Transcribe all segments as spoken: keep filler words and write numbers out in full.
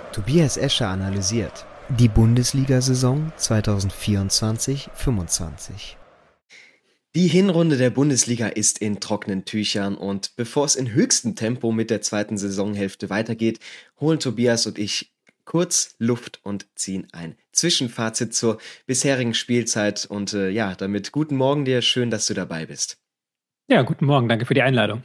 Tobias Escher analysiert die Bundesliga-Saison zwanzig vierundzwanzig fünfundzwanzig. Die Hinrunde der Bundesliga ist in trockenen Tüchern und bevor es in höchstem Tempo mit der zweiten Saisonhälfte weitergeht, holen Tobias und ich kurz Luft und ziehen ein Zwischenfazit zur bisherigen Spielzeit. Und äh, ja, damit guten Morgen dir, schön, dass du dabei bist. Ja, guten Morgen, danke für die Einladung.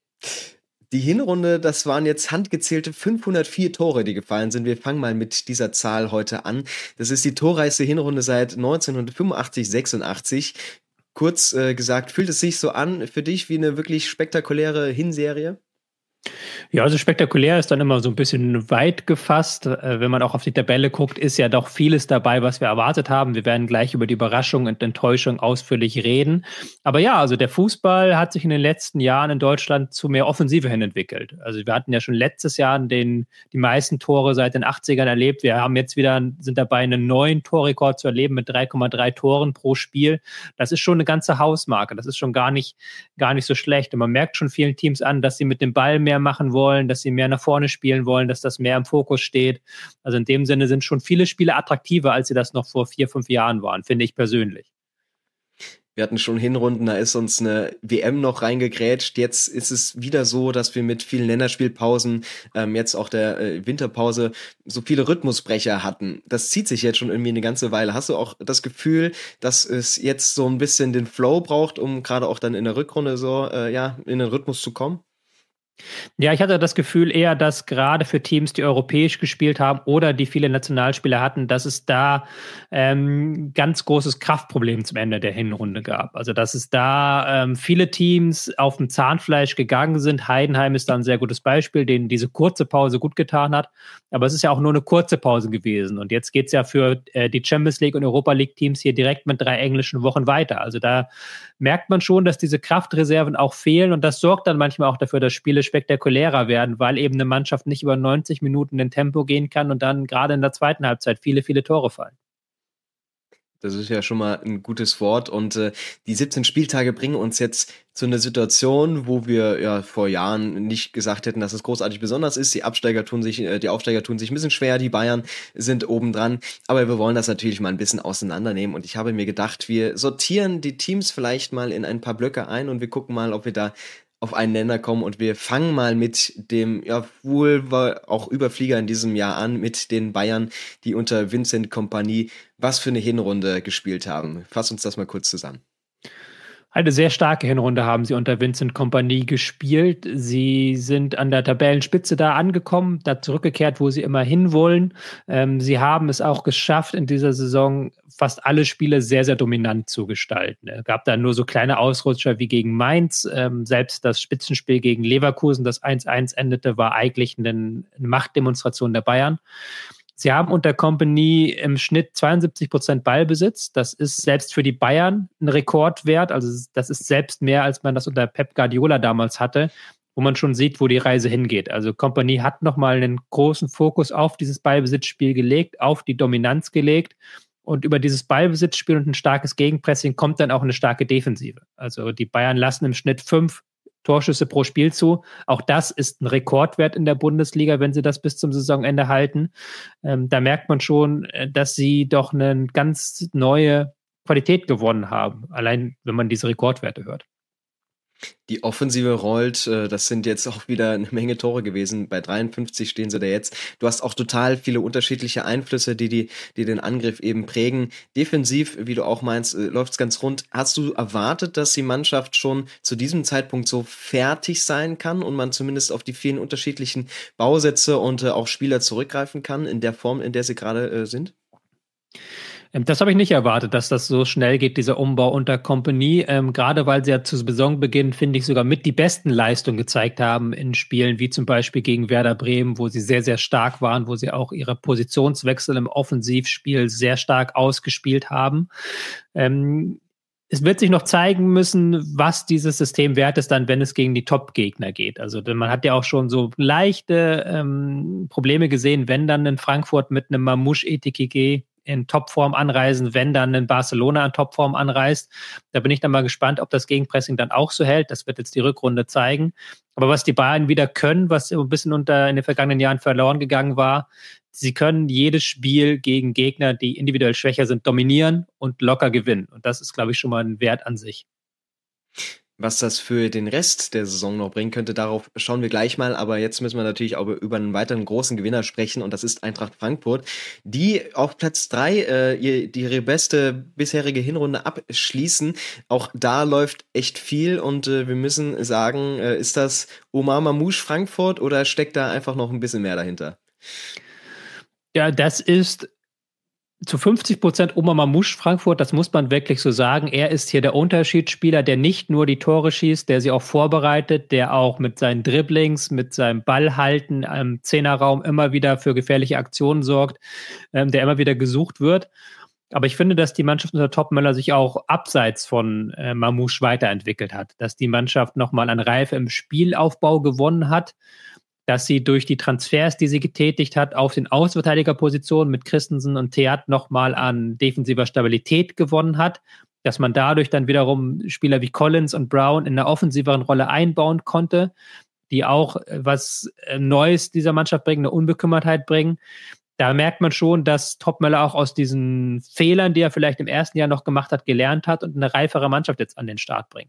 Die Hinrunde, das waren jetzt handgezählte fünfhundertvier Tore, die gefallen sind. Wir fangen mal mit dieser Zahl heute an. Das ist die torreichste Hinrunde seit neunzehnhundertfünfundachtzig sechsundachtzig. Kurz äh, gesagt, fühlt es sich so an für dich wie eine wirklich spektakuläre Hinserie? Ja, also spektakulär ist dann immer so ein bisschen weit gefasst. Wenn man auch auf die Tabelle guckt, ist ja doch vieles dabei, was wir erwartet haben. Wir werden gleich über die Überraschung und Enttäuschung ausführlich reden. Aber ja, also der Fußball hat sich in den letzten Jahren in Deutschland zu mehr Offensive hin entwickelt. Also wir hatten ja schon letztes Jahr den, die meisten Tore seit den achtzigern erlebt. Wir haben jetzt wieder, sind dabei, einen neuen Torrekord zu erleben mit drei Komma drei Toren pro Spiel. Das ist schon eine ganze Hausmarke. Das ist schon gar nicht, gar nicht so schlecht. Und man merkt schon vielen Teams an, dass sie mit dem Ball mehr machen wollen, dass sie mehr nach vorne spielen wollen, dass das mehr im Fokus steht. Also in dem Sinne sind schon viele Spiele attraktiver, als sie das noch vor vier, fünf Jahren waren, finde ich persönlich. Wir hatten schon Hinrunden, da ist uns eine W M noch reingegrätscht. Jetzt ist es wieder so, dass wir mit vielen Länderspielpausen, ähm, jetzt auch der äh, Winterpause, so viele Rhythmusbrecher hatten. Das zieht sich jetzt schon irgendwie eine ganze Weile. Hast du auch das Gefühl, dass es jetzt so ein bisschen den Flow braucht, um gerade auch dann in der Rückrunde so äh, ja in den Rhythmus zu kommen? Ja, ich hatte das Gefühl eher, dass gerade für Teams, die europäisch gespielt haben oder die viele Nationalspieler hatten, dass es da ähm, ganz großes Kraftproblem zum Ende der Hinrunde gab. Also dass es da ähm, viele Teams auf dem Zahnfleisch gegangen sind. Heidenheim ist da ein sehr gutes Beispiel, denen diese kurze Pause gut getan hat. Aber es ist ja auch nur eine kurze Pause gewesen. Und jetzt geht es ja für äh, die Champions League und Europa League Teams hier direkt mit drei englischen Wochen weiter. Also da merkt man schon, dass diese Kraftreserven auch fehlen. Und das sorgt dann manchmal auch dafür, dass Spiele spektakulärer werden, weil eben eine Mannschaft nicht über neunzig Minuten in Tempo gehen kann und dann gerade in der zweiten Halbzeit viele, viele Tore fallen. Das ist ja schon mal ein gutes Wort und äh, die siebzehn Spieltage bringen uns jetzt zu einer Situation, wo wir ja vor Jahren nicht gesagt hätten, dass es großartig besonders ist. Die Absteiger tun sich, äh, die Aufsteiger tun sich ein bisschen schwer, die Bayern sind obendran, aber wir wollen das natürlich mal ein bisschen auseinandernehmen und ich habe mir gedacht, wir sortieren die Teams vielleicht mal in ein paar Blöcke ein und wir gucken mal, ob wir da auf einen Nenner kommen und wir fangen mal mit dem, ja, wohl war auch Überflieger in diesem Jahr an, mit den Bayern, die unter Vincent Kompany was für eine Hinrunde gespielt haben. Fass uns das mal kurz zusammen. Eine sehr starke Hinrunde haben sie unter Vincent Kompany gespielt. Sie sind an der Tabellenspitze da angekommen, da zurückgekehrt, wo sie immer hinwollen. Ähm, sie haben es auch geschafft, in dieser Saison fast alle Spiele sehr, sehr dominant zu gestalten. Es gab da nur so kleine Ausrutscher wie gegen Mainz. Ähm, selbst das Spitzenspiel gegen Leverkusen, das eins eins endete, war eigentlich eine, eine Machtdemonstration der Bayern. Sie haben unter Kompany im Schnitt zweiundsiebzig Prozent Ballbesitz. Das ist selbst für die Bayern ein Rekordwert. Also das ist selbst mehr, als man das unter Pep Guardiola damals hatte, wo man schon sieht, wo die Reise hingeht. Also Kompany hat nochmal einen großen Fokus auf dieses Ballbesitzspiel gelegt, auf die Dominanz gelegt. Und über dieses Ballbesitzspiel und ein starkes Gegenpressing kommt dann auch eine starke Defensive. Also die Bayern lassen im Schnitt fünf Torschüsse pro Spiel zu. Auch das ist ein Rekordwert in der Bundesliga, wenn sie das bis zum Saisonende halten. Ähm, da merkt man schon, dass sie doch eine ganz neue Qualität gewonnen haben, allein wenn man diese Rekordwerte hört. Die Offensive rollt, das sind jetzt auch wieder eine Menge Tore gewesen. Bei dreiundfünfzig stehen sie da jetzt. Du hast auch total viele unterschiedliche Einflüsse, die, die, die den Angriff eben prägen. Defensiv, wie du auch meinst, läuft's ganz rund. Hast du erwartet, dass die Mannschaft schon zu diesem Zeitpunkt so fertig sein kann und man zumindest auf die vielen unterschiedlichen Bausätze und auch Spieler zurückgreifen kann in der Form, in der sie gerade äh, sind? Das habe ich nicht erwartet, dass das so schnell geht, dieser Umbau unter Kompany. Ähm, gerade weil sie ja zu Saisonbeginn, finde ich, sogar mit die besten Leistungen gezeigt haben in Spielen, wie zum Beispiel gegen Werder Bremen, wo sie sehr, sehr stark waren, wo sie auch ihre Positionswechsel im Offensivspiel sehr stark ausgespielt haben. Ähm, Es wird sich noch zeigen müssen, was dieses System wert ist, dann, wenn es gegen die Top-Gegner geht. Also man hat ja auch schon so leichte ähm, Probleme gesehen, wenn dann in Frankfurt mit einem Mamouche Etikike in Topform anreisen, wenn dann ein Barcelona in Topform anreist. Da bin ich dann mal gespannt, ob das Gegenpressing dann auch so hält. Das wird jetzt die Rückrunde zeigen. Aber was die Bayern wieder können, was ein bisschen unter in den vergangenen Jahren verloren gegangen war, sie können jedes Spiel gegen Gegner, die individuell schwächer sind, dominieren und locker gewinnen. Und das ist, glaube ich, schon mal ein Wert an sich. Was das für den Rest der Saison noch bringen könnte, darauf schauen wir gleich mal. Aber jetzt müssen wir natürlich auch über einen weiteren großen Gewinner sprechen und das ist Eintracht Frankfurt, die auf Platz drei äh, ihre beste bisherige Hinrunde abschließen. Auch da läuft echt viel und äh, wir müssen sagen, äh, ist das Omar Mamouche Frankfurt oder steckt da einfach noch ein bisschen mehr dahinter? Ja, das ist zu fünfzig Prozent Omar Mamouche Frankfurt, das muss man wirklich so sagen. Er ist hier der Unterschiedsspieler, der nicht nur die Tore schießt, der sie auch vorbereitet, der auch mit seinen Dribblings, mit seinem Ballhalten im Zehnerraum immer wieder für gefährliche Aktionen sorgt, ähm, der immer wieder gesucht wird. Aber ich finde, dass die Mannschaft unter Topmöller sich auch abseits von äh, Mamouche weiterentwickelt hat, dass die Mannschaft nochmal an Reife im Spielaufbau gewonnen hat, dass sie durch die Transfers, die sie getätigt hat, auf den Außenverteidigerpositionen mit Christensen und Theat nochmal an defensiver Stabilität gewonnen hat, dass man dadurch dann wiederum Spieler wie Collins und Brown in einer offensiveren Rolle einbauen konnte, die auch was Neues dieser Mannschaft bringen, eine Unbekümmertheit bringen. Da merkt man schon, dass Topmöller auch aus diesen Fehlern, die er vielleicht im ersten Jahr noch gemacht hat, gelernt hat und eine reifere Mannschaft jetzt an den Start bringt.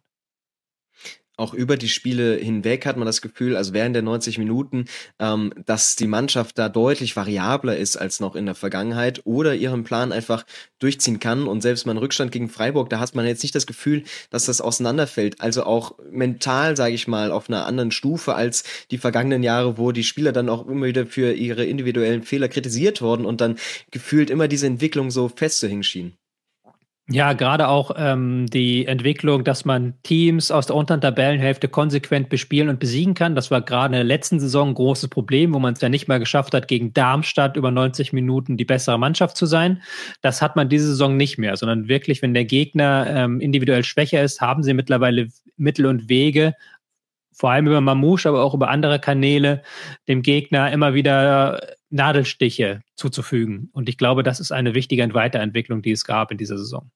Auch über die Spiele hinweg hat man das Gefühl, also während der neunzig Minuten, ähm, dass die Mannschaft da deutlich variabler ist als noch in der Vergangenheit oder ihren Plan einfach durchziehen kann. Und selbst mein Rückstand gegen Freiburg, da hat man jetzt nicht das Gefühl, dass das auseinanderfällt. Also auch mental, sage ich mal, auf einer anderen Stufe als die vergangenen Jahre, wo die Spieler dann auch immer wieder für ihre individuellen Fehler kritisiert wurden und dann gefühlt immer diese Entwicklung so festzuhängen schien. Ja, gerade auch ähm, die Entwicklung, dass man Teams aus der unteren Tabellenhälfte konsequent bespielen und besiegen kann. Das war gerade in der letzten Saison ein großes Problem, wo man es ja nicht mal geschafft hat, gegen Darmstadt über neunzig Minuten die bessere Mannschaft zu sein. Das hat man diese Saison nicht mehr, sondern wirklich, wenn der Gegner ähm, individuell schwächer ist, haben sie mittlerweile Mittel und Wege, vor allem über Mamouche, aber auch über andere Kanäle, dem Gegner immer wieder Nadelstiche zuzufügen. Und ich glaube, das ist eine wichtige Weiterentwicklung, die es gab in dieser Saison.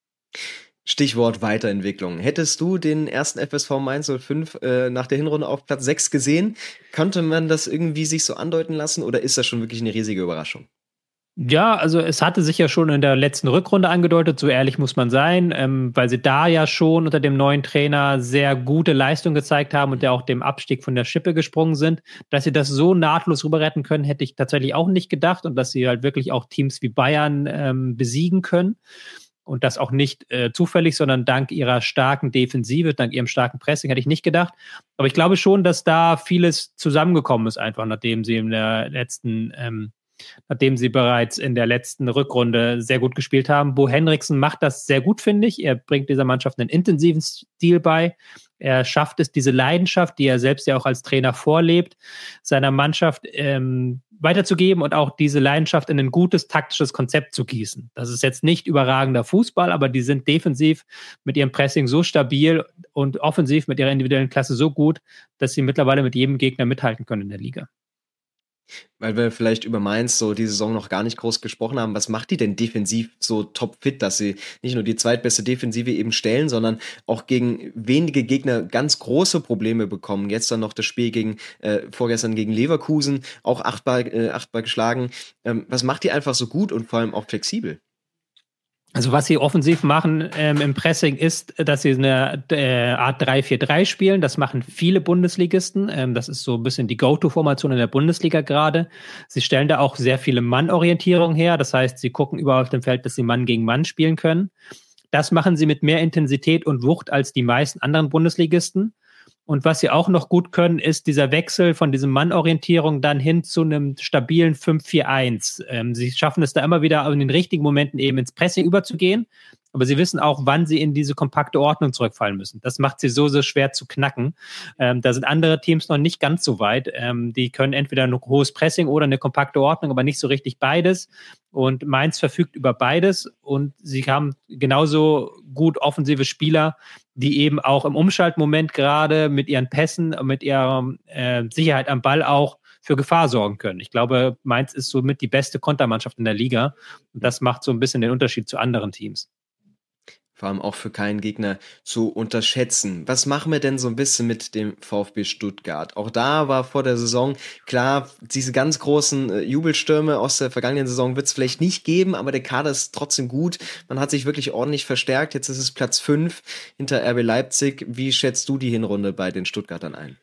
Stichwort Weiterentwicklung. Hättest du den ersten F S V Mainz null fünf äh, nach der Hinrunde auf Platz sechs gesehen? Konnte man das irgendwie sich so andeuten lassen oder ist das schon wirklich eine riesige Überraschung? Ja, also es hatte sich ja schon in der letzten Rückrunde angedeutet, so ehrlich muss man sein, ähm, weil sie da ja schon unter dem neuen Trainer sehr gute Leistung gezeigt haben und ja auch dem Abstieg von der Schippe gesprungen sind. Dass sie das so nahtlos rüber retten können, hätte ich tatsächlich auch nicht gedacht und dass sie halt wirklich auch Teams wie Bayern ähm, besiegen können. Und das auch nicht äh, zufällig, sondern dank ihrer starken Defensive, dank ihrem starken Pressing, hätte ich nicht gedacht. Aber ich glaube schon, dass da vieles zusammengekommen ist, einfach nachdem sie in der letzten ähm, nachdem sie bereits in der letzten Rückrunde sehr gut gespielt haben. Bo Henriksen macht das sehr gut, finde ich. Er bringt dieser Mannschaft einen intensiven Stil bei. Er schafft es, diese Leidenschaft, die er selbst ja auch als Trainer vorlebt, seiner Mannschaft ähm, weiterzugeben und auch diese Leidenschaft in ein gutes taktisches Konzept zu gießen. Das ist jetzt nicht überragender Fußball, aber die sind defensiv mit ihrem Pressing so stabil und offensiv mit ihrer individuellen Klasse so gut, dass sie mittlerweile mit jedem Gegner mithalten können in der Liga. Weil wir vielleicht über Mainz so die Saison noch gar nicht groß gesprochen haben. Was macht die denn defensiv so topfit, dass sie nicht nur die zweitbeste Defensive eben stellen, sondern auch gegen wenige Gegner ganz große Probleme bekommen? Jetzt dann noch das Spiel gegen äh, vorgestern gegen Leverkusen, auch achtbar, äh, achtbar geschlagen. Ähm, was macht die einfach so gut und vor allem auch flexibel? Also was sie offensiv machen ähm, im Pressing ist, dass sie eine äh, Art drei vier drei spielen. Das machen viele Bundesligisten. Ähm, das ist so ein bisschen die Go-To-Formation in der Bundesliga gerade. Sie stellen da auch sehr viele Mannorientierungen her. Das heißt, sie gucken überall auf dem Feld, dass sie Mann gegen Mann spielen können. Das machen sie mit mehr Intensität und Wucht als die meisten anderen Bundesligisten. Und was sie auch noch gut können, ist dieser Wechsel von diesem Mannorientierung dann hin zu einem stabilen fünf vier eins. Ähm, sie schaffen es da immer wieder in den richtigen Momenten eben ins Pressing überzugehen, aber sie wissen auch, wann sie in diese kompakte Ordnung zurückfallen müssen. Das macht sie so, so schwer zu knacken. Ähm, da sind andere Teams noch nicht ganz so weit. Ähm, die können entweder ein hohes Pressing oder eine kompakte Ordnung, aber nicht so richtig beides. Und Mainz verfügt über beides und sie haben genauso gut offensive Spieler, die eben auch im Umschaltmoment gerade mit ihren Pässen, mit ihrer äh, Sicherheit am Ball auch für Gefahr sorgen können. Ich glaube, Mainz ist somit die beste Kontermannschaft in der Liga und das macht so ein bisschen den Unterschied zu anderen Teams. Vor allem auch für keinen Gegner zu unterschätzen. Was machen wir denn so ein bisschen mit dem VfB Stuttgart? Auch da war vor der Saison klar, diese ganz großen äh, Jubelstürme aus der vergangenen Saison wird es vielleicht nicht geben, aber der Kader ist trotzdem gut. Man hat sich wirklich ordentlich verstärkt. Jetzt ist es Platz fünf hinter R B Leipzig. Wie schätzt du die Hinrunde bei den Stuttgartern ein?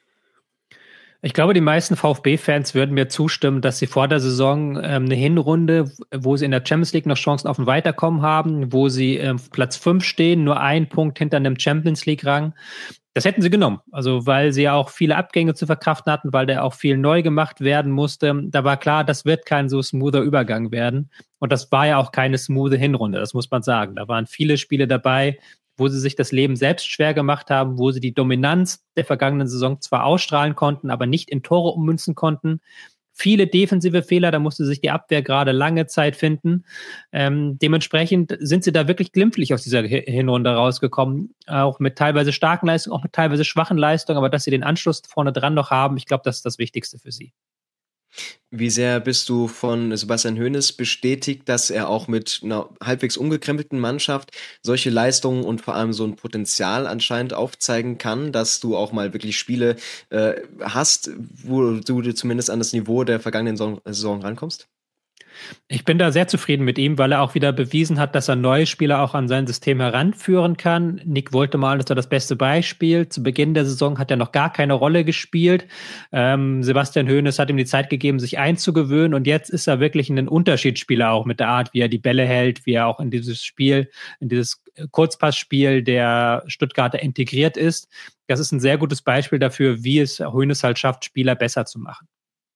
Ich glaube, die meisten VfB-Fans würden mir zustimmen, dass sie vor der Saison ähm, eine Hinrunde, wo sie in der Champions League noch Chancen auf ein Weiterkommen haben, wo sie ähm, Platz fünf stehen, nur ein Punkt hinter einem Champions League-Rang. Das hätten sie genommen, also weil sie ja auch viele Abgänge zu verkraften hatten, weil da auch viel neu gemacht werden musste. Da war klar, das wird kein so smoother Übergang werden. Und das war ja auch keine smoothe Hinrunde, das muss man sagen. Da waren viele Spiele dabei, wo sie sich das Leben selbst schwer gemacht haben, wo sie die Dominanz der vergangenen Saison zwar ausstrahlen konnten, aber nicht in Tore ummünzen konnten. Viele defensive Fehler, da musste sich die Abwehr gerade lange Zeit finden. Ähm, dementsprechend sind sie da wirklich glimpflich aus dieser Hinrunde rausgekommen, auch mit teilweise starken Leistungen, auch mit teilweise schwachen Leistungen, aber dass sie den Anschluss vorne dran noch haben, ich glaube, das ist das Wichtigste für sie. Wie sehr bist du von Sebastian Hoeneß bestätigt, dass er auch mit einer halbwegs umgekrempelten Mannschaft solche Leistungen und vor allem so ein Potenzial anscheinend aufzeigen kann, dass du auch mal wirklich Spiele äh, hast, wo du zumindest an das Niveau der vergangenen Saison, Saison rankommst? Ich bin da sehr zufrieden mit ihm, weil er auch wieder bewiesen hat, dass er neue Spieler auch an sein System heranführen kann. Nick Woltemade ist da das beste Beispiel. Zu Beginn der Saison hat er noch gar keine Rolle gespielt. Ähm, Sebastian Hoeneß hat ihm die Zeit gegeben, sich einzugewöhnen und jetzt ist er wirklich ein Unterschiedsspieler auch mit der Art, wie er die Bälle hält, wie er auch in dieses Spiel, in dieses Kurzpassspiel der Stuttgarter integriert ist. Das ist ein sehr gutes Beispiel dafür, wie es Hoeneß halt schafft, Spieler besser zu machen.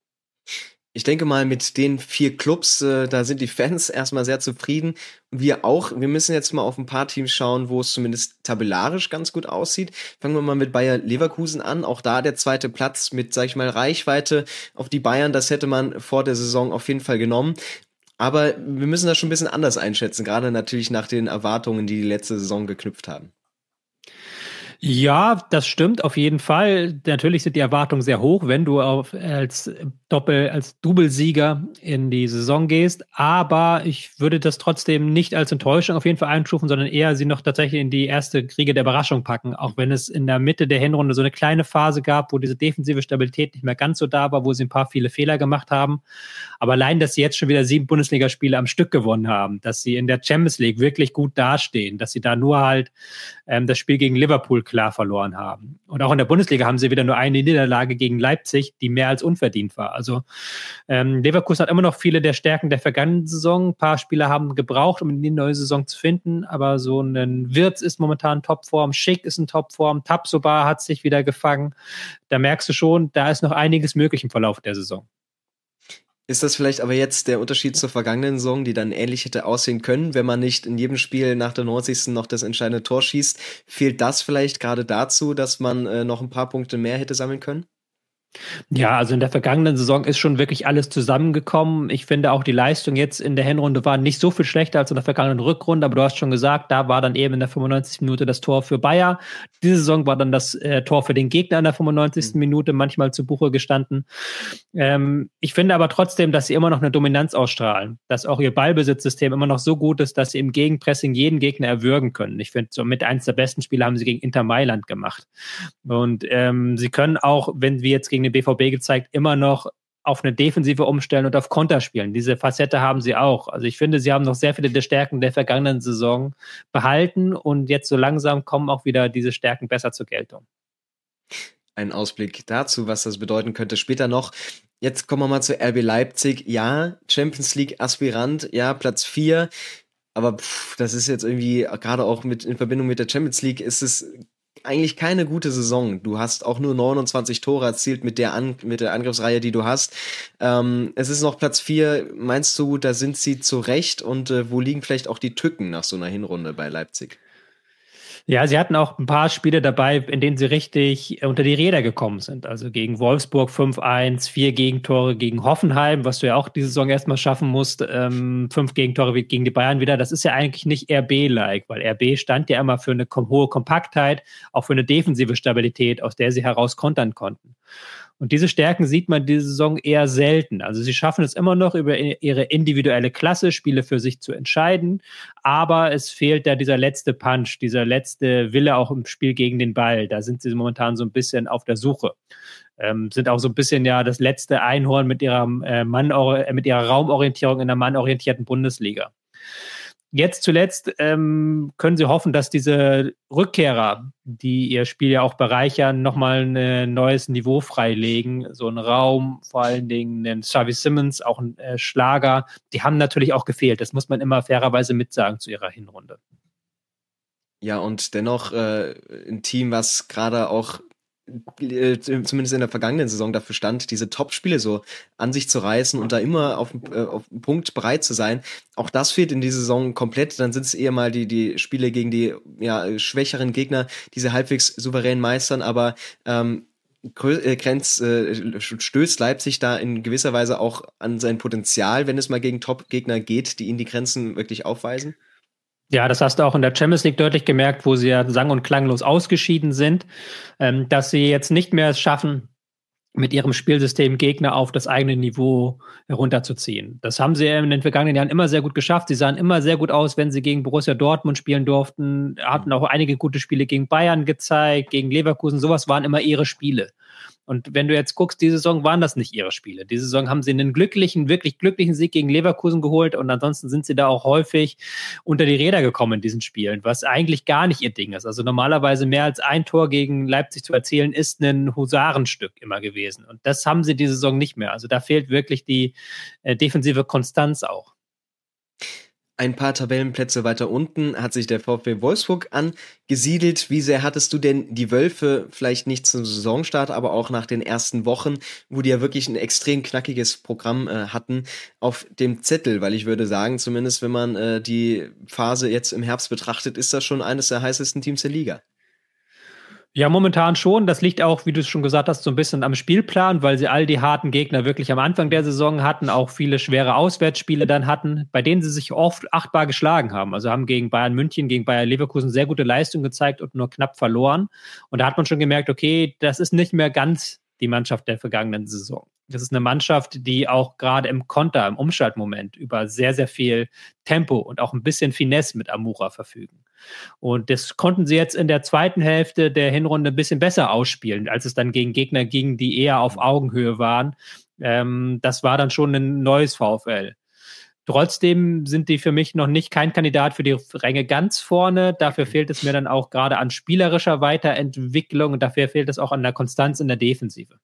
Ich denke mal, mit den vier Clubs, äh, da sind die Fans erstmal sehr zufrieden. Wir auch. Wir müssen jetzt mal auf ein paar Teams schauen, wo es zumindest tabellarisch ganz gut aussieht. Fangen wir mal mit Bayer Leverkusen an. Auch da der zweite Platz mit, sag ich mal, Reichweite auf die Bayern. Das hätte man vor der Saison auf jeden Fall genommen. Aber wir müssen das schon ein bisschen anders einschätzen, gerade natürlich nach den Erwartungen, die die letzte Saison geknüpft haben. Ja, das stimmt auf jeden Fall. Natürlich sind die Erwartungen sehr hoch, wenn du auf, als Doppel, als Doublesieger in die Saison gehst. Aber ich würde das trotzdem nicht als Enttäuschung auf jeden Fall einstufen, sondern eher sie noch tatsächlich in die erste Riege der Überraschung packen. Auch wenn es in der Mitte der Hinrunde so eine kleine Phase gab, wo diese defensive Stabilität nicht mehr ganz so da war, wo sie ein paar viele Fehler gemacht haben. Aber allein, dass sie jetzt schon wieder sieben Bundesligaspiele am Stück gewonnen haben, dass sie in der Champions League wirklich gut dastehen, dass sie da nur halt ähm, das Spiel gegen Liverpool klar verloren haben. Und auch in der Bundesliga haben sie wieder nur eine Niederlage gegen Leipzig, die mehr als unverdient war. Also ähm, Leverkusen hat immer noch viele der Stärken der vergangenen Saison. Ein paar Spieler haben gebraucht, um in die neue Saison zu finden, aber so ein Wirtz ist momentan in Topform, Schick ist in Topform, Tabsoba hat sich wieder gefangen. Da merkst du schon, da ist noch einiges möglich im Verlauf der Saison. Ist das vielleicht aber jetzt der Unterschied zur vergangenen Saison, die dann ähnlich hätte aussehen können, wenn man nicht in jedem Spiel nach der neunzigsten noch das entscheidende Tor schießt? Fehlt das vielleicht gerade dazu, dass man äh, noch ein paar Punkte mehr hätte sammeln können? Ja, also in der vergangenen Saison ist schon wirklich alles zusammengekommen. Ich finde auch die Leistung jetzt in der Hinrunde war nicht so viel schlechter als in der vergangenen Rückrunde, aber du hast schon gesagt, da war dann eben in der fünfundneunzigsten Minute das Tor für Bayer. Diese Saison war dann das äh, Tor für den Gegner in der fünfundneunzigsten Mhm. Minute manchmal zu Buche gestanden. Ähm, ich finde aber trotzdem, dass sie immer noch eine Dominanz ausstrahlen, dass auch ihr Ballbesitzsystem immer noch so gut ist, dass sie im Gegenpressing jeden Gegner erwürgen können. Ich finde, so mit eins der besten Spiele haben sie gegen Inter Mailand gemacht. Und ähm, sie können auch, wenn wir jetzt gegen den B V B gezeigt, immer noch auf eine Defensive umstellen und auf Konter spielen. Diese Facette haben sie auch. Also ich finde, sie haben noch sehr viele der Stärken der vergangenen Saison behalten und jetzt so langsam kommen auch wieder diese Stärken besser zur Geltung. Ein Ausblick dazu, was das bedeuten könnte, später noch. Jetzt kommen wir mal zu R B Leipzig. Ja, Champions League Aspirant, ja, Platz vier. Aber pff, das ist jetzt irgendwie, gerade auch mit in Verbindung mit der Champions League, ist es eigentlich keine gute Saison. Du hast auch nur neunundzwanzig Tore erzielt mit der, An- mit der Angriffsreihe, die du hast. Ähm, es ist noch Platz vier. Meinst du, da sind sie zurecht? Und äh, wo liegen vielleicht auch die Tücken nach so einer Hinrunde bei Leipzig? Ja, sie hatten auch ein paar Spiele dabei, in denen sie richtig unter die Räder gekommen sind. Also gegen Wolfsburg fünf eins, vier Gegentore gegen Hoffenheim, was du ja auch diese Saison erstmal schaffen musst, ähm, fünf Gegentore gegen die Bayern wieder. Das ist ja eigentlich nicht R B-like, weil R B stand ja immer für eine kom- hohe Kompaktheit, auch für eine defensive Stabilität, aus der sie heraus kontern konnten. Und diese Stärken sieht man diese Saison eher selten. Also sie schaffen es immer noch, über ihre individuelle Klasse Spiele für sich zu entscheiden, aber es fehlt da dieser letzte Punch, dieser letzte Wille auch im Spiel gegen den Ball. Da sind sie momentan so ein bisschen auf der Suche. Ähm, sind auch so ein bisschen ja das letzte Einhorn mit ihrer, äh, Mann, äh, mit ihrer Raumorientierung in der mannorientierten Bundesliga. Jetzt zuletzt ähm, können sie hoffen, dass diese Rückkehrer, die ihr Spiel ja auch bereichern, nochmal ein neues Niveau freilegen. So ein Raum, vor allen Dingen ein Xavi Simons, auch ein äh, Schlager. Die haben natürlich auch gefehlt. Das muss man immer fairerweise mitsagen zu ihrer Hinrunde. Ja, und dennoch äh, ein Team, was gerade auch zumindest in der vergangenen Saison dafür stand, diese Top-Spiele so an sich zu reißen und da immer auf, äh, auf den Punkt bereit zu sein. Auch das fehlt in dieser Saison komplett. Dann sind es eher mal die, die Spiele gegen die ja, schwächeren Gegner, die sie halbwegs souverän meistern, aber ähm, Grenz, äh, stößt Leipzig da in gewisser Weise auch an sein Potenzial, wenn es mal gegen Top-Gegner geht, die ihnen die Grenzen wirklich aufweisen? Ja, das hast du auch in der Champions League deutlich gemerkt, wo sie ja sang- und klanglos ausgeschieden sind, ähm, dass sie jetzt nicht mehr es schaffen, mit ihrem Spielsystem Gegner auf das eigene Niveau herunterzuziehen. Das haben sie in den vergangenen Jahren immer sehr gut geschafft. Sie sahen immer sehr gut aus, wenn sie gegen Borussia Dortmund spielen durften, hatten auch einige gute Spiele gegen Bayern gezeigt, gegen Leverkusen. Sowas waren immer ihre Spiele. Und wenn du jetzt guckst, diese Saison waren das nicht ihre Spiele. Diese Saison haben sie einen glücklichen, wirklich glücklichen Sieg gegen Leverkusen geholt und ansonsten sind sie da auch häufig unter die Räder gekommen in diesen Spielen, was eigentlich gar nicht ihr Ding ist. Also normalerweise mehr als ein Tor gegen Leipzig zu erzielen, ist ein Husarenstück immer gewesen. Und das haben sie diese Saison nicht mehr. Also da fehlt wirklich die äh, defensive Konstanz auch. Ein paar Tabellenplätze weiter unten hat sich der VfB Wolfsburg angesiedelt. Wie sehr hattest du denn die Wölfe vielleicht nicht zum Saisonstart, aber auch nach den ersten Wochen, wo die ja wirklich ein extrem knackiges Programm äh, hatten, auf dem Zettel? Weil ich würde sagen, zumindest wenn man äh, die Phase jetzt im Herbst betrachtet, ist das schon eines der heißesten Teams der Liga. Ja, momentan schon. Das liegt auch, wie du es schon gesagt hast, so ein bisschen am Spielplan, weil sie all die harten Gegner wirklich am Anfang der Saison hatten, auch viele schwere Auswärtsspiele dann hatten, bei denen sie sich oft achtbar geschlagen haben. Also haben gegen Bayern München, gegen Bayer Leverkusen sehr gute Leistung gezeigt und nur knapp verloren. Und da hat man schon gemerkt, okay, das ist nicht mehr ganz die Mannschaft der vergangenen Saison. Das ist eine Mannschaft, die auch gerade im Konter, im Umschaltmoment über sehr, sehr viel Tempo und auch ein bisschen Finesse mit Amoura verfügen. Und das konnten sie jetzt in der zweiten Hälfte der Hinrunde ein bisschen besser ausspielen, als es dann gegen Gegner ging, die eher auf Augenhöhe waren. Ähm, das war dann schon ein neues VfL. Trotzdem sind die für mich noch nicht kein Kandidat für die Ränge ganz vorne. Dafür fehlt es mir dann auch gerade an spielerischer Weiterentwicklung und dafür fehlt es auch an der Konstanz in der Defensive.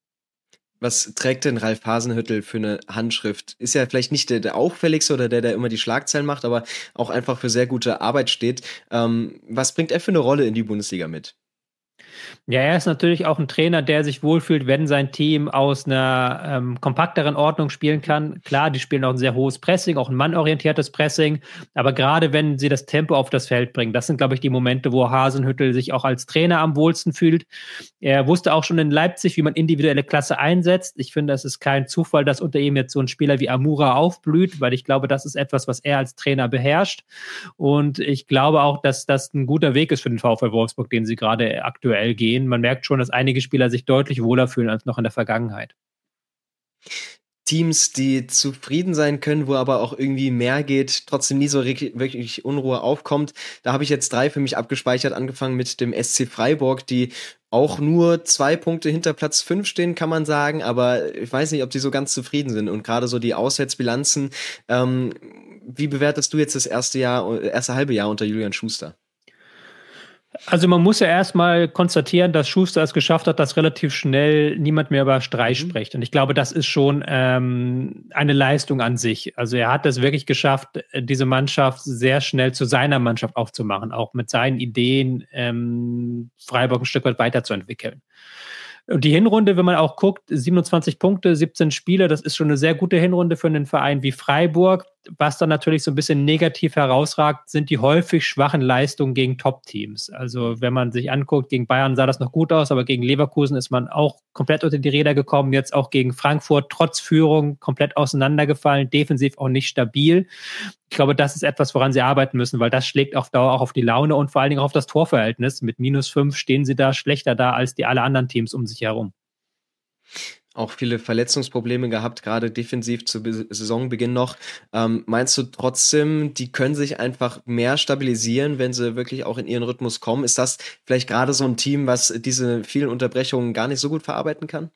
Was trägt denn Ralf Hasenhüttl für eine Handschrift? Ist ja vielleicht nicht der, der auffälligste oder der, der immer die Schlagzeilen macht, aber auch einfach für sehr gute Arbeit steht. Ähm, was bringt er für eine Rolle in die Bundesliga mit? Ja, er ist natürlich auch ein Trainer, der sich wohlfühlt, wenn sein Team aus einer ähm, kompakteren Ordnung spielen kann. Klar, die spielen auch ein sehr hohes Pressing, auch ein mannorientiertes Pressing. Aber gerade wenn sie das Tempo auf das Feld bringen, das sind, glaube ich, die Momente, wo Hasenhüttl sich auch als Trainer am wohlsten fühlt. Er wusste auch schon in Leipzig, wie man individuelle Klasse einsetzt. Ich finde, es ist kein Zufall, dass unter ihm jetzt so ein Spieler wie Amoura aufblüht, weil ich glaube, das ist etwas, was er als Trainer beherrscht. Und ich glaube auch, dass das ein guter Weg ist für den VfL Wolfsburg, den sie gerade aktuell gehen. Man merkt schon, dass einige Spieler sich deutlich wohler fühlen als noch in der Vergangenheit. Teams, die zufrieden sein können, wo aber auch irgendwie mehr geht, trotzdem nie so wirklich Unruhe aufkommt. Da habe ich jetzt drei für mich abgespeichert, angefangen mit dem S C Freiburg, die auch nur zwei Punkte hinter Platz fünf stehen, kann man sagen, aber ich weiß nicht, ob die so ganz zufrieden sind und gerade so die Auswärtsbilanzen. Ähm, wie bewertest du jetzt das erste Jahr, erste halbe Jahr unter Julian Schuster? Also man muss ja erstmal konstatieren, dass Schuster es geschafft hat, dass relativ schnell niemand mehr über Streich mhm. spricht. Und ich glaube, das ist schon ähm, eine Leistung an sich. Also er hat es wirklich geschafft, diese Mannschaft sehr schnell zu seiner Mannschaft aufzumachen, auch mit seinen Ideen ähm, Freiburg ein Stück weit weiterzuentwickeln. Und die Hinrunde, wenn man auch guckt, siebenundzwanzig Punkte, siebzehn Spiele, das ist schon eine sehr gute Hinrunde für einen Verein wie Freiburg. Was dann natürlich so ein bisschen negativ herausragt, sind die häufig schwachen Leistungen gegen Top-Teams. Also wenn man sich anguckt, gegen Bayern sah das noch gut aus, aber gegen Leverkusen ist man auch komplett unter die Räder gekommen. Jetzt auch gegen Frankfurt, trotz Führung, komplett auseinandergefallen, defensiv auch nicht stabil. Ich glaube, das ist etwas, woran sie arbeiten müssen, weil das schlägt auf Dauer auch auf die Laune und vor allen Dingen auch auf das Torverhältnis. Mit minus fünf stehen sie da schlechter da als die alle anderen Teams um sich herum. Auch viele Verletzungsprobleme gehabt, gerade defensiv zu Be- Saisonbeginn noch. Ähm, meinst du trotzdem, die können sich einfach mehr stabilisieren, wenn sie wirklich auch in ihren Rhythmus kommen? Ist das vielleicht gerade so ein Team, was diese vielen Unterbrechungen gar nicht so gut verarbeiten kann?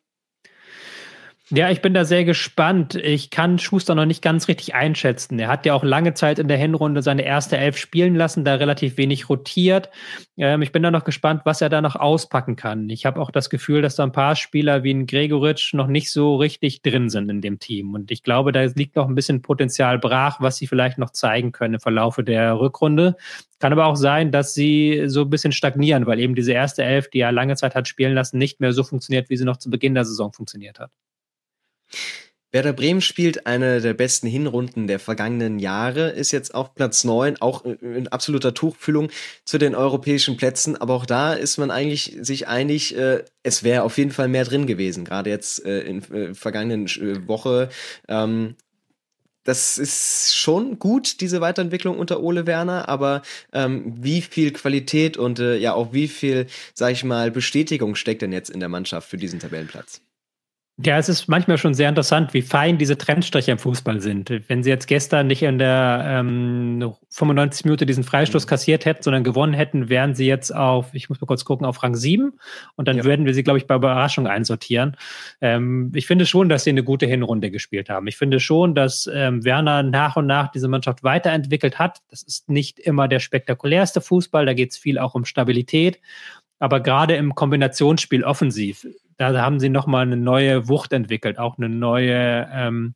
Ja, ich bin da sehr gespannt. Ich kann Schuster noch nicht ganz richtig einschätzen. Er hat ja auch lange Zeit in der Hinrunde seine erste Elf spielen lassen, da relativ wenig rotiert. Ähm, ich bin da noch gespannt, was er da noch auspacken kann. Ich habe auch das Gefühl, dass da ein paar Spieler wie ein Gregoritsch noch nicht so richtig drin sind in dem Team. Und ich glaube, da liegt noch ein bisschen Potenzial brach, was sie vielleicht noch zeigen können im Verlaufe der Rückrunde. Kann aber auch sein, dass sie so ein bisschen stagnieren, weil eben diese erste Elf, die er lange Zeit hat spielen lassen, nicht mehr so funktioniert, wie sie noch zu Beginn der Saison funktioniert hat. Werder Bremen spielt eine der besten Hinrunden der vergangenen Jahre, ist jetzt auf Platz neun, auch in absoluter Tuchfühlung zu den europäischen Plätzen. Aber auch da ist man eigentlich sich einig, äh, es wäre auf jeden Fall mehr drin gewesen, gerade jetzt äh, in äh, vergangenen äh, Woche. Ähm, das ist schon gut, diese Weiterentwicklung unter Ole Werner, aber ähm, wie viel Qualität und äh, ja auch wie viel, sag ich mal, Bestätigung steckt denn jetzt in der Mannschaft für diesen Tabellenplatz? Ja, es ist manchmal schon sehr interessant, wie fein diese Trennstriche im Fußball sind. Wenn sie jetzt gestern nicht in der ähm, fünfundneunzigsten Minute diesen Freistoß kassiert hätten, sondern gewonnen hätten, wären sie jetzt auf, ich muss mal kurz gucken, auf Rang sieben und dann ja. würden wir sie, glaube ich, bei Überraschung einsortieren. Ähm, ich finde schon, dass sie eine gute Hinrunde gespielt haben. Ich finde schon, dass ähm, Werner nach und nach diese Mannschaft weiterentwickelt hat. Das ist nicht immer der spektakulärste Fußball, da geht es viel auch um Stabilität. Aber gerade im Kombinationsspiel offensiv, da haben sie nochmal eine neue Wucht entwickelt, auch eine neue, ähm,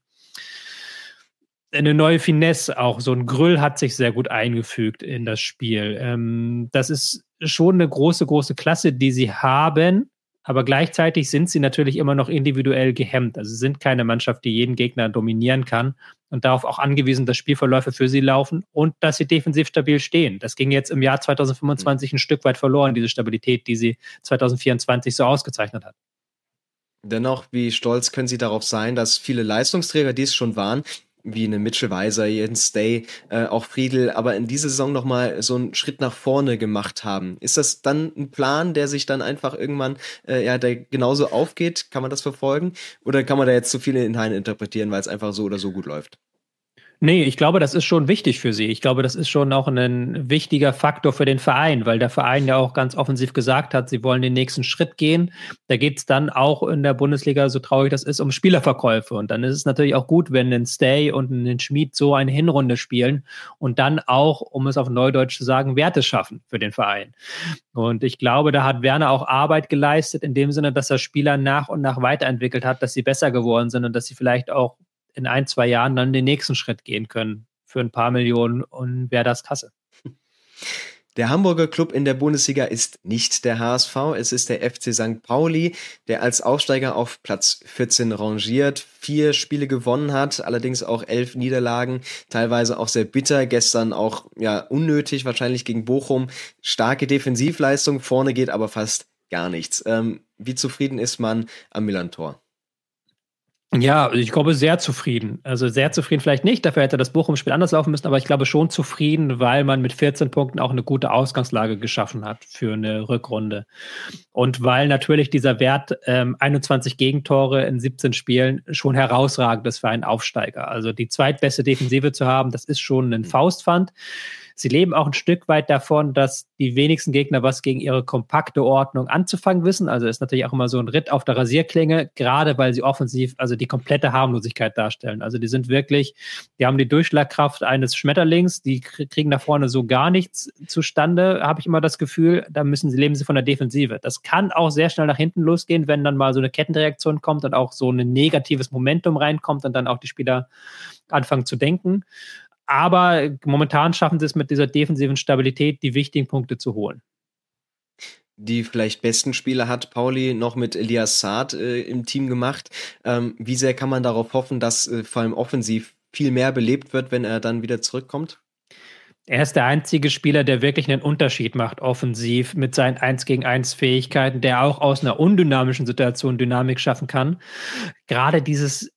eine neue Finesse, auch so ein Grüll hat sich sehr gut eingefügt in das Spiel. Ähm, das ist schon eine große, große Klasse, die sie haben, aber gleichzeitig sind sie natürlich immer noch individuell gehemmt. Also sie sind keine Mannschaft, die jeden Gegner dominieren kann und darauf auch angewiesen, dass Spielverläufe für sie laufen und dass sie defensiv stabil stehen. Das ging jetzt im Jahr zwanzig fünfundzwanzig ein Stück weit verloren, diese Stabilität, die sie zwanzig vierundzwanzig so ausgezeichnet hat. Dennoch, wie stolz können Sie darauf sein, dass viele Leistungsträger, die es schon waren, wie eine Mitchell Weiser, Jens Day, äh, auch Friedl, aber in dieser Saison nochmal so einen Schritt nach vorne gemacht haben. Ist das dann ein Plan, der sich dann einfach irgendwann, äh, ja, der genauso aufgeht? Kann man das verfolgen? Oder kann man da jetzt zu viele hinein interpretieren, weil es einfach so oder so gut läuft? Nee, ich glaube, das ist schon wichtig für sie. Ich glaube, das ist schon auch ein wichtiger Faktor für den Verein, weil der Verein ja auch ganz offensiv gesagt hat, sie wollen den nächsten Schritt gehen. Da geht es dann auch in der Bundesliga, so traurig das ist, um Spielerverkäufe. Und dann ist es natürlich auch gut, wenn ein Stay und ein Schmid so eine Hinrunde spielen und dann auch, um es auf Neudeutsch zu sagen, Werte schaffen für den Verein. Und ich glaube, da hat Werner auch Arbeit geleistet, in dem Sinne, dass er Spieler nach und nach weiterentwickelt hat, dass sie besser geworden sind und dass sie vielleicht auch in ein, zwei Jahren dann den nächsten Schritt gehen können für ein paar Millionen und Werders Kasse. Der Hamburger Club in der Bundesliga ist nicht der H S V, es ist der F C Sankt Pauli, der als Aufsteiger auf Platz vierzehn rangiert, vier Spiele gewonnen hat, allerdings auch elf Niederlagen, teilweise auch sehr bitter, gestern auch ja unnötig, wahrscheinlich gegen Bochum, starke Defensivleistung, vorne geht aber fast gar nichts. Ähm, wie zufrieden ist man am Millantor? Ja, ich glaube, sehr zufrieden. Also sehr zufrieden vielleicht nicht, dafür hätte das Bochum-Spiel anders laufen müssen, aber ich glaube schon zufrieden, weil man mit vierzehn Punkten auch eine gute Ausgangslage geschaffen hat für eine Rückrunde. Und weil natürlich dieser Wert ähm, einundzwanzig Gegentore in siebzehn Spielen schon herausragend ist für einen Aufsteiger. Also die zweitbeste Defensive zu haben, das ist schon ein Faustpfand. Sie leben auch ein Stück weit davon, dass die wenigsten Gegner was gegen ihre kompakte Ordnung anzufangen wissen. Also ist natürlich auch immer so ein Ritt auf der Rasierklinge, gerade weil sie offensiv also die komplette Harmlosigkeit darstellen. Also die sind wirklich, die haben die Durchschlagkraft eines Schmetterlings, die kriegen da vorne so gar nichts zustande, habe ich immer das Gefühl, da müssen sie, leben sie von der Defensive. Das kann auch sehr schnell nach hinten losgehen, wenn dann mal so eine Kettenreaktion kommt und auch so ein negatives Momentum reinkommt und dann auch die Spieler anfangen zu denken. Aber momentan schaffen sie es mit dieser defensiven Stabilität, die wichtigen Punkte zu holen. Die vielleicht besten Spieler hat Pauli noch mit Elias Saad äh, im Team gemacht. Ähm, wie sehr kann man darauf hoffen, dass äh, vor allem offensiv viel mehr belebt wird, wenn er dann wieder zurückkommt? Er ist der einzige Spieler, der wirklich einen Unterschied macht, offensiv, mit seinen eins gegen eins Fähigkeiten, der auch aus einer undynamischen Situation Dynamik schaffen kann. Gerade dieses,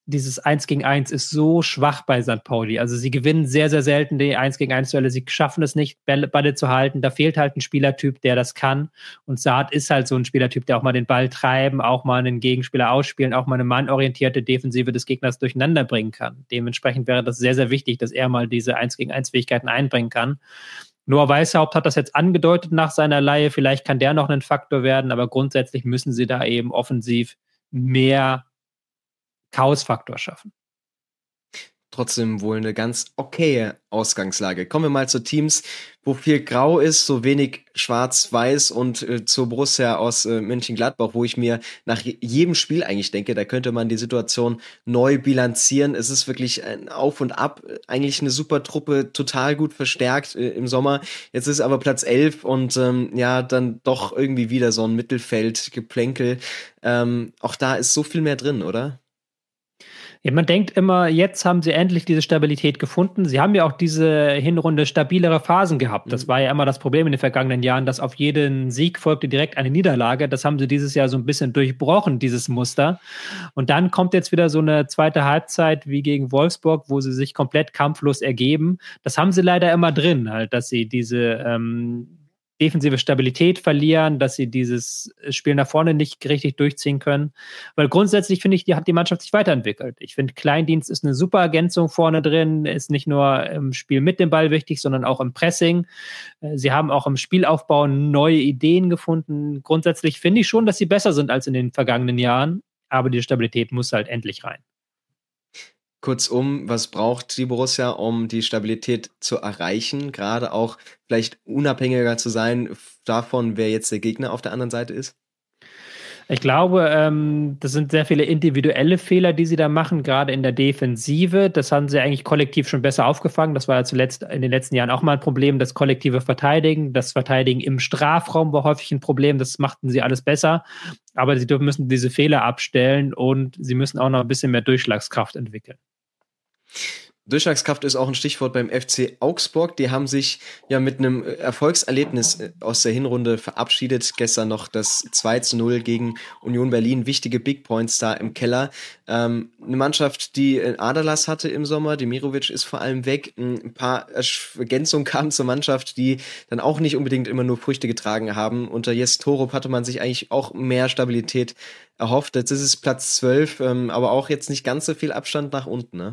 dieses eins gegen eins ist so schwach bei Sankt Pauli. Also sie gewinnen sehr, sehr selten die eins gegen eins Duelle. Sie schaffen es nicht, Bälle, Bälle zu halten. Da fehlt halt ein Spielertyp, der das kann. Und Saad ist halt so ein Spielertyp, der auch mal den Ball treiben, auch mal einen Gegenspieler ausspielen, auch mal eine mannorientierte Defensive des Gegners durcheinander bringen kann. Dementsprechend wäre das sehr, sehr wichtig, dass er mal diese eins gegen eins Fähigkeiten einbringen kann. Noah Weishaupt hat das jetzt angedeutet nach seiner Leihe. Vielleicht kann der noch ein Faktor werden, aber grundsätzlich müssen sie da eben offensiv mehr Chaos-Faktor schaffen. Trotzdem wohl eine ganz okaye Ausgangslage. Kommen wir mal zu Teams, wo viel grau ist, so wenig schwarz-weiß und äh, zur Borussia aus äh, Mönchengladbach, wo ich mir nach jedem Spiel eigentlich denke, da könnte man die Situation neu bilanzieren. Es ist wirklich ein Auf und Ab, eigentlich eine super Truppe, total gut verstärkt äh, im Sommer. Jetzt ist aber Platz elf und ähm, ja, dann doch irgendwie wieder so ein Mittelfeld-Geplänkel. Ähm, auch da ist so viel mehr drin, oder? Ja, man denkt immer, jetzt haben sie endlich diese Stabilität gefunden. Sie haben ja auch diese Hinrunde stabilere Phasen gehabt. Das war ja immer das Problem in den vergangenen Jahren, dass auf jeden Sieg folgte direkt eine Niederlage. Das haben sie dieses Jahr so ein bisschen durchbrochen, dieses Muster. Und dann kommt jetzt wieder so eine zweite Halbzeit wie gegen Wolfsburg, wo sie sich komplett kampflos ergeben. Das haben sie leider immer drin, halt, dass sie diese ähm, defensive Stabilität verlieren, dass sie dieses Spiel nach vorne nicht richtig durchziehen können. Weil grundsätzlich finde ich, die hat die Mannschaft sich weiterentwickelt. Ich finde, Kleindienst ist eine super Ergänzung vorne drin, ist nicht nur im Spiel mit dem Ball wichtig, sondern auch im Pressing. Sie haben auch im Spielaufbau neue Ideen gefunden. Grundsätzlich finde ich schon, dass sie besser sind als in den vergangenen Jahren, aber die Stabilität muss halt endlich rein. Kurzum, was braucht die Borussia, um die Stabilität zu erreichen? Gerade auch vielleicht unabhängiger zu sein davon, wer jetzt der Gegner auf der anderen Seite ist? Ich glaube, ähm, das sind sehr viele individuelle Fehler, die sie da machen, gerade in der Defensive. Das haben sie eigentlich kollektiv schon besser aufgefangen. Das war ja zuletzt in den letzten Jahren auch mal ein Problem, das kollektive Verteidigen. Das Verteidigen im Strafraum war häufig ein Problem. Das machten sie alles besser. Aber sie dürfen, müssen diese Fehler abstellen und sie müssen auch noch ein bisschen mehr Durchschlagskraft entwickeln. Durchschlagskraft ist auch ein Stichwort beim F C Augsburg. Die haben sich ja mit einem Erfolgserlebnis aus der Hinrunde verabschiedet. Gestern noch das zwei zu null gegen Union Berlin. Wichtige Big Points da im Keller. Ähm, eine Mannschaft, die Aderlass hatte im Sommer. Demirovic ist vor allem weg. Ein paar Ergänzungen kamen zur Mannschaft, die dann auch nicht unbedingt immer nur Früchte getragen haben. Unter Jes Torup hatte man sich eigentlich auch mehr Stabilität erhofft. Jetzt ist es Platz zwölf, ähm, aber auch jetzt nicht ganz so viel Abstand nach unten, ne?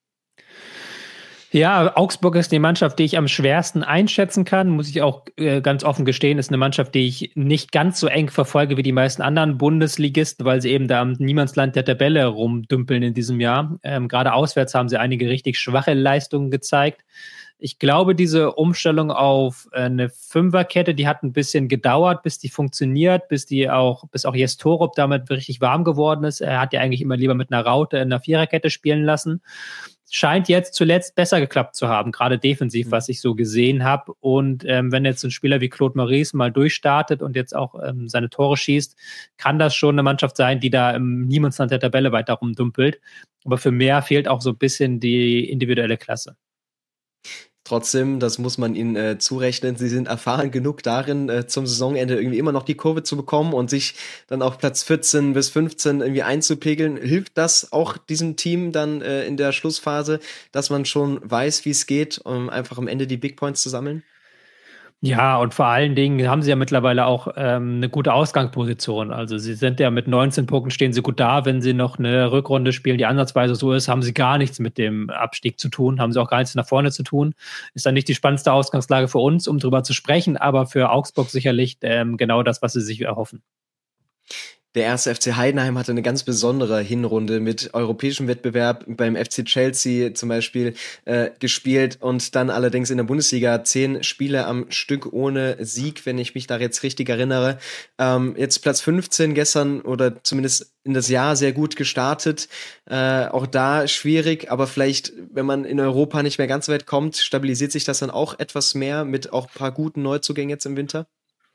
Ja, Augsburg ist die Mannschaft, die ich am schwersten einschätzen kann, muss ich auch äh, ganz offen gestehen, ist eine Mannschaft, die ich nicht ganz so eng verfolge wie die meisten anderen Bundesligisten, weil sie eben da im Niemandsland der Tabelle rumdümpeln in diesem Jahr. Ähm, gerade auswärts haben sie einige richtig schwache Leistungen gezeigt. Ich glaube, diese Umstellung auf eine Fünferkette, die hat ein bisschen gedauert, bis die funktioniert, bis die auch, bis auch Jes Torup damit richtig warm geworden ist. Er hat ja eigentlich immer lieber mit einer Raute in einer Viererkette spielen lassen. Scheint jetzt zuletzt besser geklappt zu haben, gerade defensiv, was ich so gesehen habe. Und ähm, wenn jetzt ein Spieler wie Claude Maurice mal durchstartet und jetzt auch ähm, seine Tore schießt, kann das schon eine Mannschaft sein, die da im Niemandsland der Tabelle weiter rumdümpelt. Aber für mehr fehlt auch so ein bisschen die individuelle Klasse. Trotzdem, das muss man ihnen äh, zurechnen, sie sind erfahren genug darin, äh, zum Saisonende irgendwie immer noch die Kurve zu bekommen und sich dann auf Platz vierzehn bis fünfzehn irgendwie einzupegeln. Hilft das auch diesem Team dann äh, in der Schlussphase, dass man schon weiß, wie es geht, um einfach am Ende die Big Points zu sammeln? Ja, und vor allen Dingen haben sie ja mittlerweile auch ähm, eine gute Ausgangsposition. Also sie sind ja mit neunzehn Punkten, stehen sie gut da. Wenn sie noch eine Rückrunde spielen, die ansatzweise so ist, haben sie gar nichts mit dem Abstieg zu tun, haben sie auch gar nichts nach vorne zu tun. Ist dann nicht die spannendste Ausgangslage für uns, um drüber zu sprechen, aber für Augsburg sicherlich ähm, genau das, was sie sich erhoffen. Der erste F C Heidenheim hatte eine ganz besondere Hinrunde mit europäischem Wettbewerb beim F C Chelsea zum Beispiel äh, gespielt und dann allerdings in der Bundesliga zehn Spiele am Stück ohne Sieg, wenn ich mich da jetzt richtig erinnere. Ähm, jetzt Platz fünfzehn gestern oder zumindest in das Jahr sehr gut gestartet. Äh, auch da schwierig, aber vielleicht, wenn man in Europa nicht mehr ganz weit kommt, stabilisiert sich das dann auch etwas mehr mit auch ein paar guten Neuzugängen jetzt im Winter?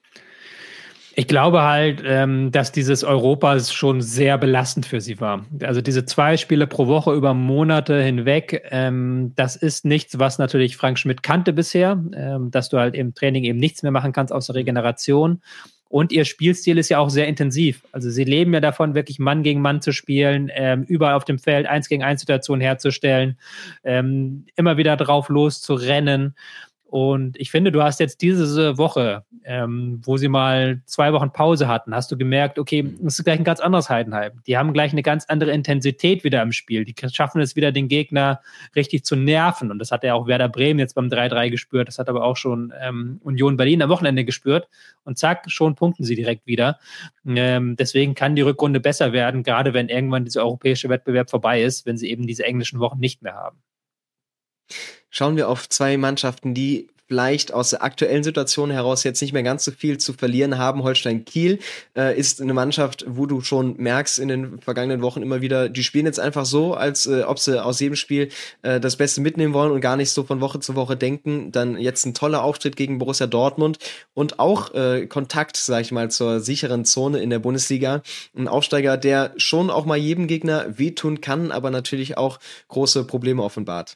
Ich glaube halt, ähm, dass dieses Europa schon sehr belastend für sie war. Also diese zwei Spiele pro Woche über Monate hinweg, ähm, das ist nichts, was natürlich Frank Schmidt kannte bisher, ähm, dass du halt im Training eben nichts mehr machen kannst außer Regeneration. Und ihr Spielstil ist ja auch sehr intensiv. Also sie leben ja davon, wirklich Mann gegen Mann zu spielen, ähm, überall auf dem Feld eins gegen eins Situationen herzustellen, ähm, immer wieder drauf loszurennen. Und ich finde, du hast jetzt diese Woche, ähm, wo sie mal zwei Wochen Pause hatten, hast du gemerkt, okay, es ist gleich ein ganz anderes Heidenheim. Die haben gleich eine ganz andere Intensität wieder im Spiel. Die schaffen es wieder, den Gegner richtig zu nerven. Und das hat ja auch Werder Bremen jetzt beim drei drei gespürt. Das hat aber auch schon ähm, Union Berlin am Wochenende gespürt. Und zack, schon punkten sie direkt wieder. Ähm, deswegen kann die Rückrunde besser werden, gerade wenn irgendwann dieser europäische Wettbewerb vorbei ist, wenn sie eben diese englischen Wochen nicht mehr haben. Schauen wir auf zwei Mannschaften, die vielleicht aus der aktuellen Situation heraus jetzt nicht mehr ganz so viel zu verlieren haben. Holstein Kiel äh, ist eine Mannschaft, wo du schon merkst in den vergangenen Wochen immer wieder, die spielen jetzt einfach so, als äh, ob sie aus jedem Spiel äh, das Beste mitnehmen wollen und gar nicht so von Woche zu Woche denken. Dann jetzt ein toller Auftritt gegen Borussia Dortmund und auch äh, Kontakt, sag ich mal, zur sicheren Zone in der Bundesliga. Ein Aufsteiger, der schon auch mal jedem Gegner wehtun kann, aber natürlich auch große Probleme offenbart.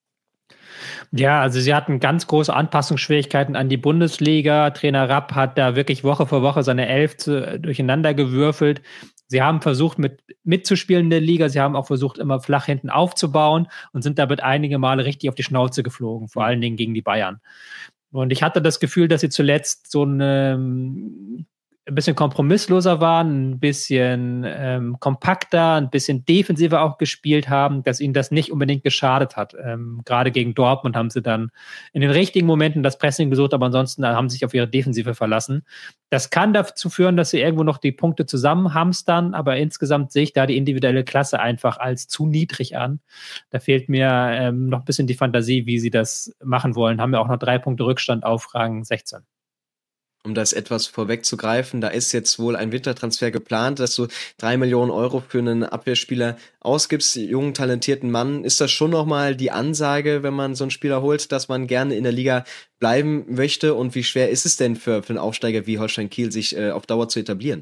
Ja, also sie hatten ganz große Anpassungsschwierigkeiten an die Bundesliga. Trainer Rapp hat da wirklich Woche für Woche seine Elf zu, durcheinander gewürfelt. Sie haben versucht, mit, mitzuspielen in der Liga. Sie haben auch versucht, immer flach hinten aufzubauen und sind damit einige Male richtig auf die Schnauze geflogen, vor allen Dingen gegen die Bayern. Und ich hatte das Gefühl, dass sie zuletzt so eine ein bisschen kompromissloser waren, ein bisschen ähm, kompakter, ein bisschen defensiver auch gespielt haben, dass ihnen das nicht unbedingt geschadet hat. Ähm, gerade gegen Dortmund haben sie dann in den richtigen Momenten das Pressing gesucht, aber ansonsten haben sie sich auf ihre Defensive verlassen. Das kann dazu führen, dass sie irgendwo noch die Punkte zusammen hamstern, aber insgesamt sehe ich da die individuelle Klasse einfach als zu niedrig an. Da fehlt mir ähm, noch ein bisschen die Fantasie, wie sie das machen wollen. Haben ja auch noch drei Punkte Rückstand auf Rang sechzehn. Um das etwas vorwegzugreifen, da ist jetzt wohl ein Wintertransfer geplant, dass du drei Millionen Euro für einen Abwehrspieler ausgibst, jungen, talentierten Mann. Ist das schon nochmal die Ansage, wenn man so einen Spieler holt, dass man gerne in der Liga bleiben möchte? Und wie schwer ist es denn für, für einen Aufsteiger wie Holstein Kiel, sich äh, auf Dauer zu etablieren?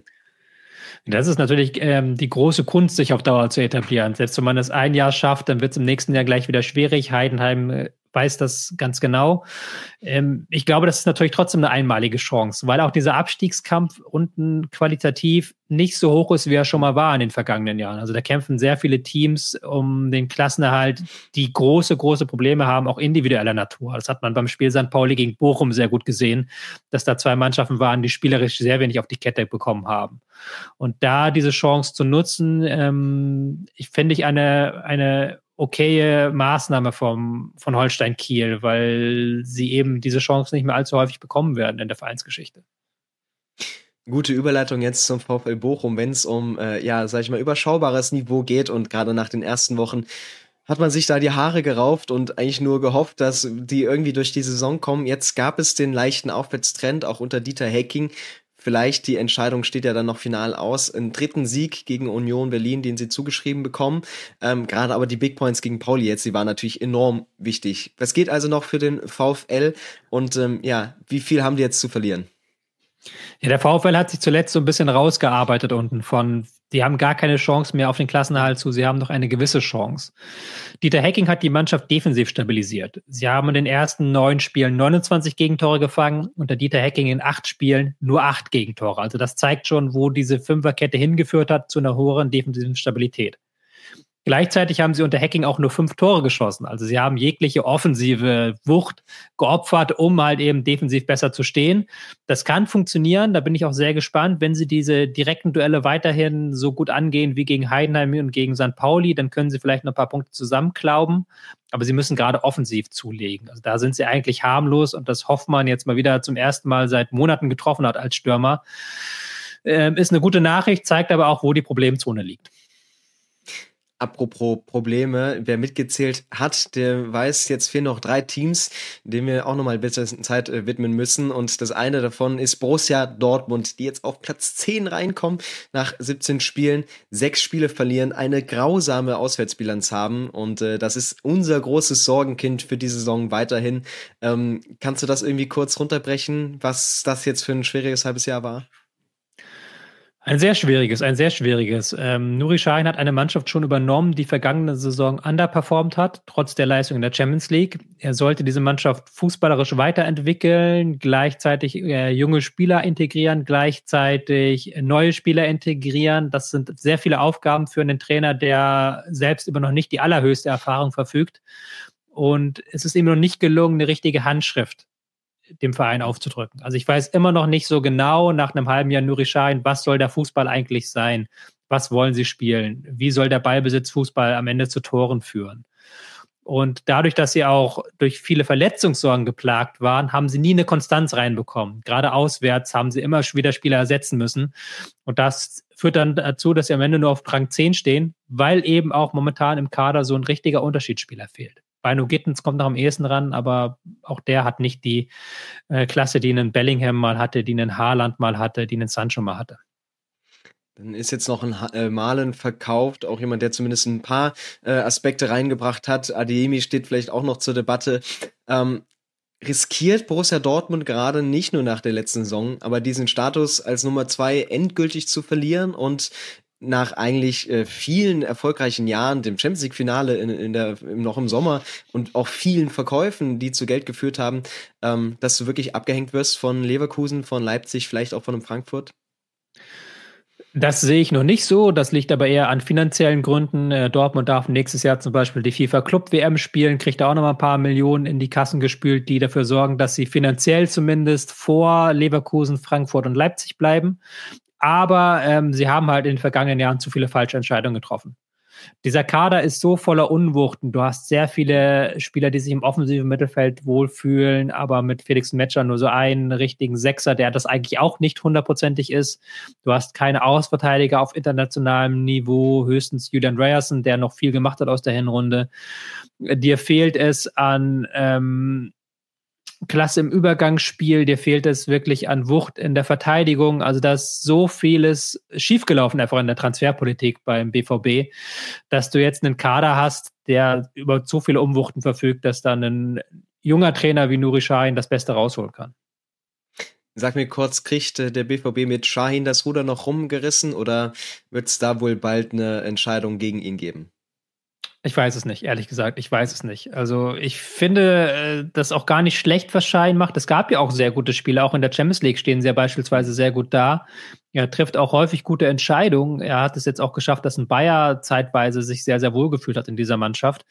Das ist natürlich ähm, die große Kunst, sich auf Dauer zu etablieren. Selbst wenn man es ein Jahr schafft, dann wird es im nächsten Jahr gleich wieder schwierig. Heidenheim äh, weiß das ganz genau. Ähm, ich glaube, das ist natürlich trotzdem eine einmalige Chance, weil auch dieser Abstiegskampf unten qualitativ nicht so hoch ist, wie er schon mal war in den vergangenen Jahren. Also da kämpfen sehr viele Teams um den Klassenerhalt, die große, große Probleme haben, auch individueller Natur. Das hat man beim Spiel Sankt Pauli gegen Bochum sehr gut gesehen, dass da zwei Mannschaften waren, die spielerisch sehr wenig auf die Kette bekommen haben. Und da diese Chance zu nutzen, ähm, ich finde ich eine, eine okaye Maßnahme vom, von Holstein Kiel, weil sie eben diese Chance nicht mehr allzu häufig bekommen werden in der Vereinsgeschichte. Gute Überleitung jetzt zum VfL Bochum, wenn es um, äh, ja, sag ich mal, überschaubares Niveau geht und gerade nach den ersten Wochen hat man sich da die Haare gerauft und eigentlich nur gehofft, dass die irgendwie durch die Saison kommen. Jetzt gab es den leichten Aufwärtstrend, auch unter Dieter Hecking. Vielleicht, die Entscheidung steht ja dann noch final aus, einen dritten Sieg gegen Union Berlin, den sie zugeschrieben bekommen. Ähm, gerade aber die Big Points gegen Pauli jetzt, die waren natürlich enorm wichtig. Was geht also noch für den VfL und ähm, ja, wie viel haben die jetzt zu verlieren? Ja, der VfL hat sich zuletzt so ein bisschen rausgearbeitet unten von, die haben gar keine Chance mehr auf den Klassenerhalt zu, sie haben noch eine gewisse Chance. Dieter Hecking hat die Mannschaft defensiv stabilisiert. Sie haben in den ersten neun Spielen neunundzwanzig Gegentore gefangen, unter Dieter Hecking in acht Spielen nur acht Gegentore. Also das zeigt schon, wo diese Fünferkette hingeführt hat zu einer höheren defensiven Stabilität. Gleichzeitig haben sie unter Hecking auch nur fünf Tore geschossen. Also sie haben jegliche offensive Wucht geopfert, um halt eben defensiv besser zu stehen. Das kann funktionieren. Da bin ich auch sehr gespannt. Wenn sie diese direkten Duelle weiterhin so gut angehen wie gegen Heidenheim und gegen Sankt Pauli, dann können sie vielleicht noch ein paar Punkte zusammenklauben. Aber sie müssen gerade offensiv zulegen. Also da sind sie eigentlich harmlos. Und dass Hoffmann jetzt mal wieder zum ersten Mal seit Monaten getroffen hat als Stürmer, äh, ist eine gute Nachricht, zeigt aber auch, wo die Problemzone liegt. Apropos Probleme, wer mitgezählt hat, der weiß, jetzt fehlen noch drei Teams, denen wir auch nochmal ein bisschen Zeit äh, widmen müssen. Und das eine davon ist Borussia Dortmund, die jetzt auf Platz zehn reinkommen, nach siebzehn Spielen, sechs Spiele verlieren, eine grausame Auswärtsbilanz haben. Und äh, das ist unser großes Sorgenkind für die Saison weiterhin. Ähm, kannst du das irgendwie kurz runterbrechen, was das jetzt für ein schwieriges halbes Jahr war? Ein sehr schwieriges, ein sehr schwieriges. Ähm, Nuri Sahin hat eine Mannschaft schon übernommen, die vergangene Saison underperformt hat, trotz der Leistung in der Champions League. Er sollte diese Mannschaft fußballerisch weiterentwickeln, gleichzeitig äh, junge Spieler integrieren, gleichzeitig neue Spieler integrieren. Das sind sehr viele Aufgaben für einen Trainer, der selbst über noch nicht die allerhöchste Erfahrung verfügt. Und es ist ihm noch nicht gelungen, eine richtige Handschrift dem Verein aufzudrücken. Also ich weiß immer noch nicht so genau nach einem halben Jahr Nuri Sahin, was soll der Fußball eigentlich sein? Was wollen sie spielen? Wie soll der Ballbesitz Fußball am Ende zu Toren führen? Und dadurch, dass sie auch durch viele Verletzungssorgen geplagt waren, haben sie nie eine Konstanz reinbekommen. Gerade auswärts haben sie immer wieder Spieler ersetzen müssen. Und das führt dann dazu, dass sie am Ende nur auf Rang zehn stehen, weil eben auch momentan im Kader so ein richtiger Unterschiedsspieler fehlt. Bino Gittens kommt noch am ehesten ran, aber auch der hat nicht die äh, Klasse, die einen Bellingham mal hatte, die einen Haaland mal hatte, die einen Sancho mal hatte. Dann ist jetzt noch ein äh, Malen verkauft, auch jemand, der zumindest ein paar äh, Aspekte reingebracht hat. Adeyemi steht vielleicht auch noch zur Debatte. Ähm, riskiert Borussia Dortmund gerade nicht nur nach der letzten Saison, aber diesen Status als Nummer zwei endgültig zu verlieren und nach eigentlich äh, vielen erfolgreichen Jahren, dem Champions League-Finale in, in der, noch im Sommer und auch vielen Verkäufen, die zu Geld geführt haben, ähm, dass du wirklich abgehängt wirst von Leverkusen, von Leipzig, vielleicht auch von einem Frankfurt? Das sehe ich noch nicht so. Das liegt aber eher an finanziellen Gründen. Äh, Dortmund darf nächstes Jahr zum Beispiel die FIFA Club W M spielen, kriegt da auch noch mal ein paar Millionen in die Kassen gespült, die dafür sorgen, dass sie finanziell zumindest vor Leverkusen, Frankfurt und Leipzig bleiben. Aber ähm, sie haben halt in den vergangenen Jahren zu viele falsche Entscheidungen getroffen. Dieser Kader ist so voller Unwuchten. Du hast sehr viele Spieler, die sich im offensiven Mittelfeld wohlfühlen, aber mit Felix Metscher nur so einen richtigen Sechser, der das eigentlich auch nicht hundertprozentig ist. Du hast keine Außenverteidiger auf internationalem Niveau, höchstens Julian Ryerson, der noch viel gemacht hat aus der Hinrunde. Dir fehlt es an ähm, Klasse im Übergangsspiel, dir fehlt es wirklich an Wucht in der Verteidigung. Also da ist so vieles schiefgelaufen einfach in der Transferpolitik beim B V B, dass du jetzt einen Kader hast, der über so viele Umwuchten verfügt, dass dann ein junger Trainer wie Nuri Sahin das Beste rausholen kann. Sag mir kurz, kriegt der B V B mit Sahin das Ruder noch rumgerissen oder wird es da wohl bald eine Entscheidung gegen ihn geben? Ich weiß es nicht, ehrlich gesagt. Ich weiß es nicht. Also ich finde das auch gar nicht schlecht, was Sahin macht. Es gab ja auch sehr gute Spiele. Auch in der Champions League stehen sie ja beispielsweise sehr gut da. Er trifft auch häufig gute Entscheidungen. Er hat es jetzt auch geschafft, dass ein Bayer zeitweise sich sehr, sehr wohl gefühlt hat in dieser Mannschaft.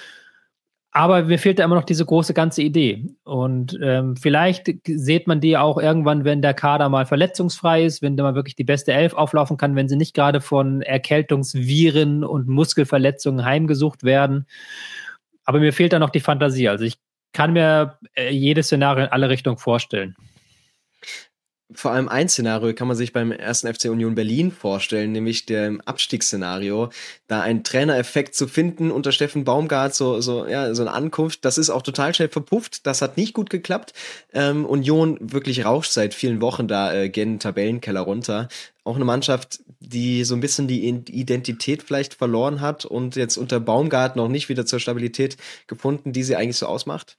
Aber mir fehlt da immer noch diese große ganze Idee. Und ähm, vielleicht sieht man die auch irgendwann, wenn der Kader mal verletzungsfrei ist, wenn der mal wirklich die beste Elf auflaufen kann, wenn sie nicht gerade von Erkältungsviren und Muskelverletzungen heimgesucht werden. Aber mir fehlt da noch die Fantasie. Also ich kann mir äh, jedes Szenario in alle Richtungen vorstellen. Vor allem ein Szenario kann man sich beim ersten F C Union Berlin vorstellen, nämlich dem Abstiegsszenario. Da einen Trainereffekt zu finden unter Steffen Baumgart, so, so, ja, so eine Ankunft, das ist auch total schnell verpufft. Das hat nicht gut geklappt. Ähm, Union wirklich rauscht seit vielen Wochen da äh, gen Tabellenkeller runter. Auch eine Mannschaft, die so ein bisschen die Identität vielleicht verloren hat und jetzt unter Baumgart noch nicht wieder zur Stabilität gefunden, die sie eigentlich so ausmacht.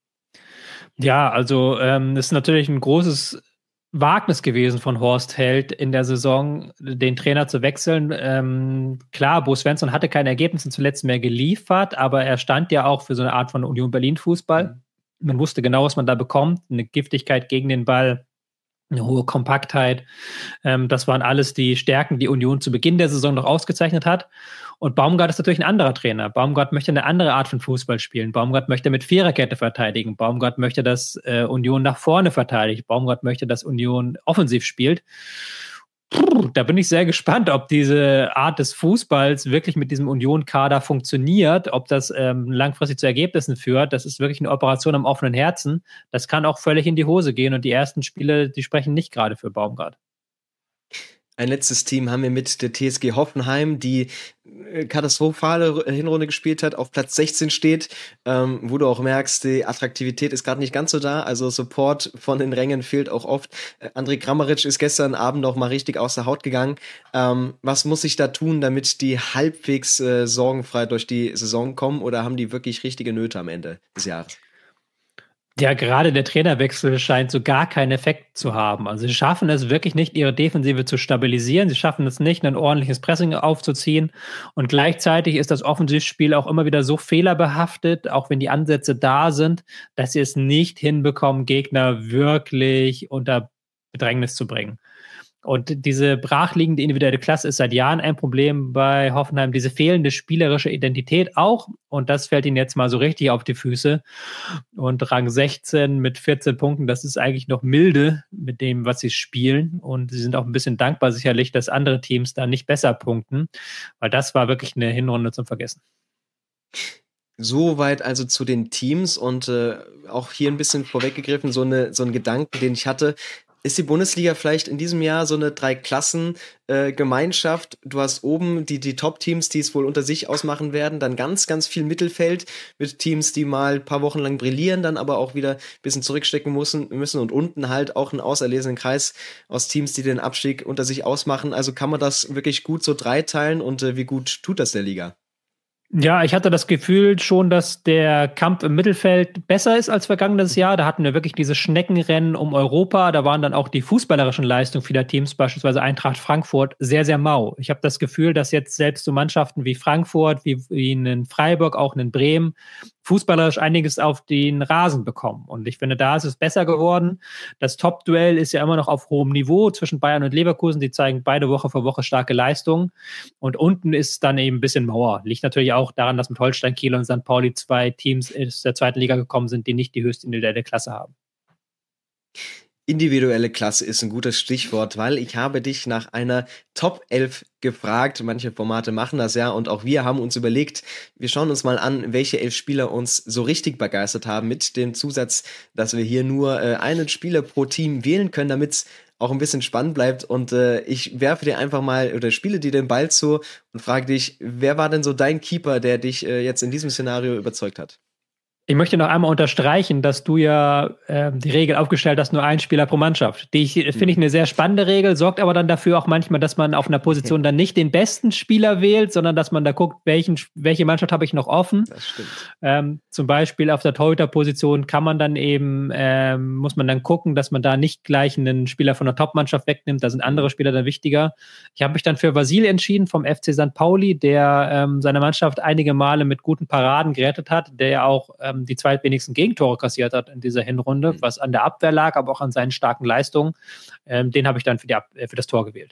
Ja, also ähm, das ist natürlich ein großes Wagnis gewesen von Horst Held in der Saison, den Trainer zu wechseln. Ähm, klar, Bo Svensson hatte keine Ergebnisse zuletzt mehr geliefert, aber er stand ja auch für so eine Art von Union Berlin-Fußball. Man wusste genau, was man da bekommt. Eine Giftigkeit gegen den Ball, eine hohe Kompaktheit. Ähm, das waren alles die Stärken, die Union zu Beginn der Saison noch ausgezeichnet hat. Und Baumgart ist natürlich ein anderer Trainer. Baumgart möchte eine andere Art von Fußball spielen. Baumgart möchte mit Viererkette verteidigen. Baumgart möchte, dass äh, Union nach vorne verteidigt. Baumgart möchte, dass Union offensiv spielt. Puh, da bin ich sehr gespannt, ob diese Art des Fußballs wirklich mit diesem Union-Kader funktioniert, ob das ähm, langfristig zu Ergebnissen führt. Das ist wirklich eine Operation am offenen Herzen. Das kann auch völlig in die Hose gehen und die ersten Spiele, die sprechen nicht gerade für Baumgart. Ein letztes Team haben wir mit der T S G Hoffenheim, die katastrophale Hinrunde gespielt hat, auf Platz sechzehn steht, ähm, wo du auch merkst, die Attraktivität ist gerade nicht ganz so da, also Support von den Rängen fehlt auch oft. Äh, Andrej Kramaric ist gestern Abend noch mal richtig aus der Haut gegangen. Ähm, was muss ich da tun, damit die halbwegs äh, sorgenfrei durch die Saison kommen oder haben die wirklich richtige Nöte am Ende des Jahres? Ja, gerade der Trainerwechsel scheint so gar keinen Effekt zu haben. Also sie schaffen es wirklich nicht, ihre Defensive zu stabilisieren. Sie schaffen es nicht, ein ordentliches Pressing aufzuziehen. Und gleichzeitig ist das Offensivspiel auch immer wieder so fehlerbehaftet, auch wenn die Ansätze da sind, dass sie es nicht hinbekommen, Gegner wirklich unter Bedrängnis zu bringen. Und diese brachliegende individuelle Klasse ist seit Jahren ein Problem bei Hoffenheim. Diese fehlende spielerische Identität auch. Und das fällt ihnen jetzt mal so richtig auf die Füße. Und Rang sechzehn mit vierzehn Punkten, das ist eigentlich noch milde mit dem, was sie spielen. Und sie sind auch ein bisschen dankbar sicherlich, dass andere Teams da nicht besser punkten. Weil das war wirklich eine Hinrunde zum Vergessen. Soweit also zu den Teams und äh, auch hier ein bisschen vorweggegriffen, so, eine, so ein Gedanken, den ich hatte. Ist die Bundesliga vielleicht in diesem Jahr so eine Drei-Klassen-Gemeinschaft? Äh, du hast oben die, die Top-Teams, die es wohl unter sich ausmachen werden, dann ganz, ganz viel Mittelfeld mit Teams, die mal ein paar Wochen lang brillieren, dann aber auch wieder ein bisschen zurückstecken müssen, müssen und unten halt auch einen auserlesenen Kreis aus Teams, die den Abstieg unter sich ausmachen. Also kann man das wirklich gut so dreiteilen und äh, wie gut tut das der Liga? Ja, ich hatte das Gefühl schon, dass der Kampf im Mittelfeld besser ist als vergangenes Jahr. Da hatten wir wirklich diese Schneckenrennen um Europa. Da waren dann auch die fußballerischen Leistungen vieler Teams, beispielsweise Eintracht Frankfurt, sehr, sehr mau. Ich habe das Gefühl, dass jetzt selbst so Mannschaften wie Frankfurt, wie, wie in Freiburg, auch in Bremen, fußballerisch einiges auf den Rasen bekommen. Und ich finde, da ist es besser geworden. Das Top-Duell ist ja immer noch auf hohem Niveau zwischen Bayern und Leverkusen. Die zeigen beide Woche für Woche starke Leistungen. Und unten ist dann eben ein bisschen Mauer. Liegt natürlich auch daran, dass mit Holstein Kiel und Sankt Pauli zwei Teams aus der zweiten Liga gekommen sind, die nicht die höchste individuelle Klasse haben. Individuelle Klasse ist ein gutes Stichwort, weil ich habe dich nach einer Top elf gefragt. Manche Formate machen das ja und auch wir haben uns überlegt, wir schauen uns mal an, welche elf Spieler uns so richtig begeistert haben mit dem Zusatz, dass wir hier nur äh, einen Spieler pro Team wählen können, damit es auch ein bisschen spannend bleibt und äh, ich werfe dir einfach mal oder spiele dir den Ball zu und frage dich, wer war denn so dein Keeper, der dich äh, jetzt in diesem Szenario überzeugt hat? Ich möchte noch einmal unterstreichen, dass du ja äh, die Regel aufgestellt hast, nur ein Spieler pro Mannschaft. Die finde ich eine sehr spannende Regel, sorgt aber dann dafür auch manchmal, dass man auf einer Position dann nicht den besten Spieler wählt, sondern dass man da guckt, welchen, welche Mannschaft habe ich noch offen. Das stimmt. Ähm, zum Beispiel auf der Torhüterposition kann man dann eben, ähm, muss man dann gucken, dass man da nicht gleich einen Spieler von der Top-Mannschaft wegnimmt, da sind andere Spieler dann wichtiger. Ich habe mich dann für Vasil entschieden vom F C Sankt Pauli, der ähm, seine Mannschaft einige Male mit guten Paraden gerettet hat, der ja auch ähm, die zweitwenigsten Gegentore kassiert hat in dieser Hinrunde, mhm. was an der Abwehr lag, aber auch an seinen starken Leistungen. Ähm, den habe ich dann für, die Ab- für das Tor gewählt.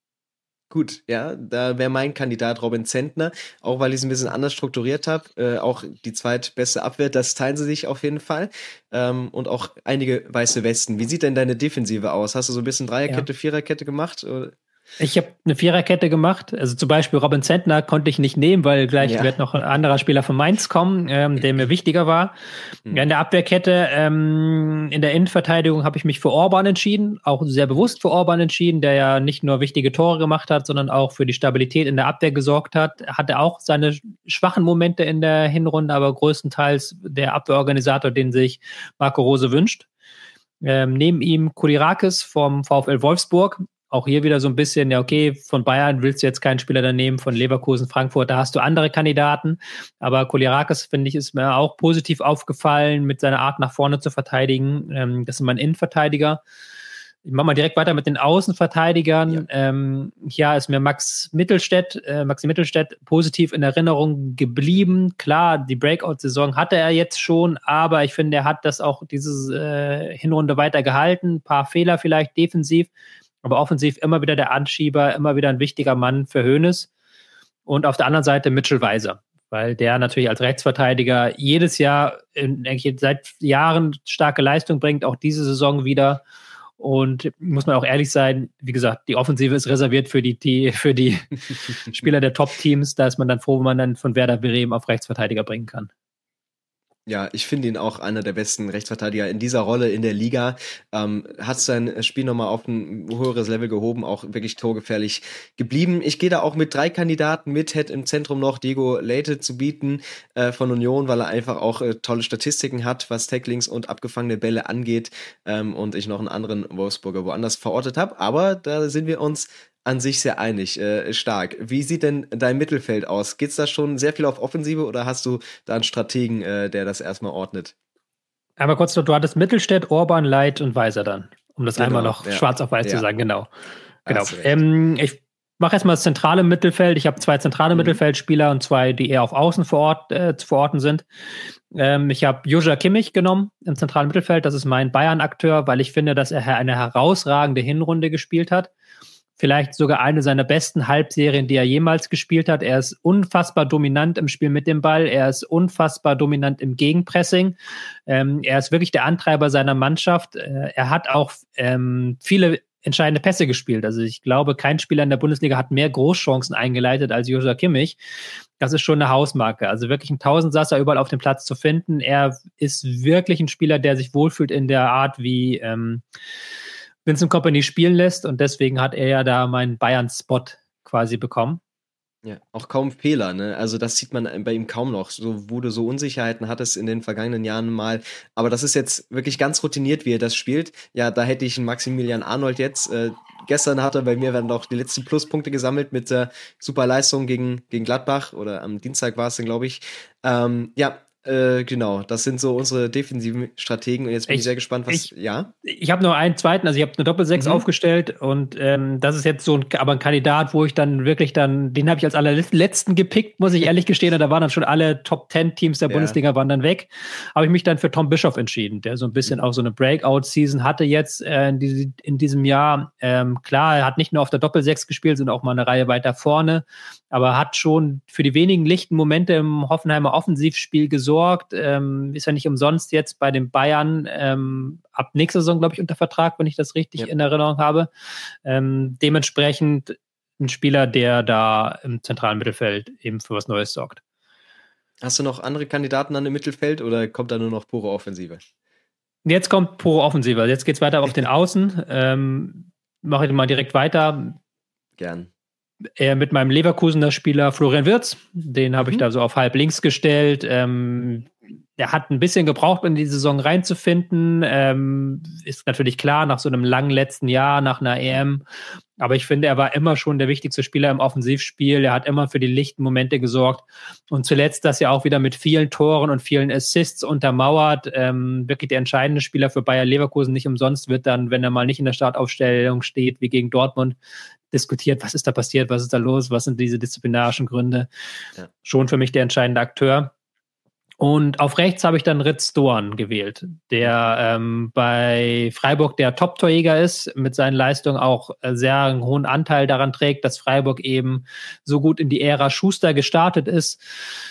Gut, ja, da wäre mein Kandidat Robin Zentner, auch weil ich es ein bisschen anders strukturiert habe. Äh, auch die zweitbeste Abwehr, das teilen sie sich auf jeden Fall. Ähm, und auch einige weiße Westen. Wie sieht denn deine Defensive aus? Hast du so ein bisschen Dreierkette, ja. Viererkette gemacht? Oder? Ich habe eine Viererkette gemacht. Also zum Beispiel Robin Zentner konnte ich nicht nehmen, weil gleich ja. wird noch ein anderer Spieler von Mainz kommen, ähm, der mir wichtiger war. Mhm. Ja, in der Abwehrkette, ähm, in der Innenverteidigung habe ich mich für Orban entschieden, auch sehr bewusst für Orban entschieden, der ja nicht nur wichtige Tore gemacht hat, sondern auch für die Stabilität in der Abwehr gesorgt hat. Hatte auch seine schwachen Momente in der Hinrunde, aber größtenteils der Abwehrorganisator, den sich Marco Rose wünscht. Ähm, neben ihm Kulirakis vom VfL Wolfsburg. Auch hier wieder so ein bisschen, ja okay, von Bayern willst du jetzt keinen Spieler daneben, von Leverkusen, Frankfurt, da hast du andere Kandidaten. Aber Kolirakis, finde ich, ist mir auch positiv aufgefallen, mit seiner Art nach vorne zu verteidigen. Ähm, das ist mein Innenverteidiger. Ich mache mal direkt weiter mit den Außenverteidigern. Ja, ähm, ja ist mir Max Mittelstädt, äh, Maxi Mittelstädt positiv in Erinnerung geblieben. Klar, die Breakout-Saison hatte er jetzt schon, aber ich finde, er hat das auch diese äh, Hinrunde weiter gehalten. Ein paar Fehler vielleicht defensiv, aber offensiv immer wieder der Anschieber, immer wieder ein wichtiger Mann für Hoeneß. Und auf der anderen Seite Mitchell Weiser, weil der natürlich als Rechtsverteidiger jedes Jahr, in, seit Jahren starke Leistung bringt, auch diese Saison wieder. Und muss man auch ehrlich sein, wie gesagt, die Offensive ist reserviert für die, die, für die Spieler der Top-Teams. Da ist man dann froh, wenn man dann von Werder Bremen auf Rechtsverteidiger bringen kann. Ja, ich finde ihn auch einer der besten Rechtsverteidiger in dieser Rolle in der Liga. Ähm, hat sein Spiel nochmal auf ein höheres Level gehoben, auch wirklich torgefährlich geblieben. Ich gehe da auch mit drei Kandidaten mit, hätte im Zentrum noch Diego Leite zu bieten äh, von Union, weil er einfach auch äh, tolle Statistiken hat, was Tacklings und abgefangene Bälle angeht, ähm, und ich noch einen anderen Wolfsburger woanders verortet habe. Aber da sind wir uns an sich sehr einig, äh, stark. Wie sieht denn dein Mittelfeld aus? Geht's da schon sehr viel auf Offensive oder hast du da einen Strategen, äh, der das erstmal ordnet? Aber kurz, du hattest Mittelstädt, Orban, Leit und Weiser dann, um das genau, einmal noch ja. schwarz auf weiß ja. zu sagen, genau. genau. Ähm, ich mache erstmal das zentrale Mittelfeld. Ich habe zwei zentrale mhm. Mittelfeldspieler und zwei, die eher auf Außen vor Ort, äh, zu verorten sind. Ähm, ich habe Joshua Kimmich genommen im zentralen Mittelfeld. Das ist mein Bayern-Akteur, weil ich finde, dass er eine herausragende Hinrunde gespielt hat. Vielleicht sogar eine seiner besten Halbserien, die er jemals gespielt hat. Er ist unfassbar dominant im Spiel mit dem Ball. Er ist unfassbar dominant im Gegenpressing. Ähm, er ist wirklich der Antreiber seiner Mannschaft. Äh, er hat auch ähm, viele entscheidende Pässe gespielt. Also ich glaube, kein Spieler in der Bundesliga hat mehr Großchancen eingeleitet als Joshua Kimmich. Das ist schon eine Hausmarke. Also wirklich ein Tausendsasser überall auf dem Platz zu finden. Er ist wirklich ein Spieler, der sich wohlfühlt in der Art, wie ähm, Vincent Kompany spielen lässt, und deswegen hat er ja da meinen Bayern-Spot quasi bekommen. Ja, auch kaum Fehler, ne? Also das sieht man bei ihm kaum noch. So, wo du so Unsicherheiten hattest in den vergangenen Jahren mal. Aber das ist jetzt wirklich ganz routiniert, wie er das spielt. Ja, da hätte ich einen Maximilian Arnold jetzt. Äh, gestern hat er bei mir dann auch die letzten Pluspunkte gesammelt mit der super Leistung gegen, gegen Gladbach. Oder am Dienstag war es dann, glaube ich. Ähm, ja, Äh, genau, das sind so unsere defensiven Strategen, und jetzt bin ich, ich sehr gespannt, was, ich, ja? Ich habe nur einen zweiten, also ich habe eine Doppelsechs mhm. aufgestellt, und ähm, das ist jetzt so ein, aber ein Kandidat, wo ich dann wirklich dann, den habe ich als allerletzten gepickt, muss ich ehrlich gestehen, und da waren dann schon alle Top Ten Teams der ja. Bundesliga waren dann weg, habe ich mich dann für Tom Bischoff entschieden, der so ein bisschen mhm. auch so eine Breakout-Season hatte jetzt äh, in, die, in diesem Jahr. Ähm, klar, er hat nicht nur auf der Doppelsechs gespielt, sondern auch mal eine Reihe weiter vorne, aber hat schon für die wenigen lichten Momente im Hoffenheimer Offensivspiel gesorgt. Ähm, ist ja nicht umsonst jetzt bei den Bayern ähm, ab nächster Saison, glaube ich, unter Vertrag, wenn ich das richtig ja. in Erinnerung habe. Ähm, dementsprechend ein Spieler, der da im zentralen Mittelfeld eben für was Neues sorgt. Hast du noch andere Kandidaten an dem Mittelfeld, oder kommt da nur noch pure Offensive? Jetzt kommt pure Offensive. Jetzt geht es weiter auf den Außen. Ähm, mache ich mal direkt weiter. Gern. Äh, mit meinem Leverkusener Spieler Florian Wirtz, den habe mhm. ich da so auf halb links gestellt. Ähm, der hat ein bisschen gebraucht, in die Saison reinzufinden. Ähm, ist natürlich klar, nach so einem langen letzten Jahr, nach einer E M. Aber ich finde, er war immer schon der wichtigste Spieler im Offensivspiel. Er hat immer für die lichten Momente gesorgt. Und zuletzt das ja auch wieder mit vielen Toren und vielen Assists untermauert. Ähm, wirklich der entscheidende Spieler für Bayer Leverkusen. Nicht umsonst wird dann, wenn er mal nicht in der Startaufstellung steht, wie gegen Dortmund, diskutiert, was ist da passiert, was ist da los, was sind diese disziplinarischen Gründe. Ja. Schon für mich der entscheidende Akteur. Und auf rechts habe ich dann Ritz Doan gewählt, der ähm, bei Freiburg der Top-Torjäger ist, mit seinen Leistungen auch äh, sehr einen hohen Anteil daran trägt, dass Freiburg eben so gut in die Ära Schuster gestartet ist.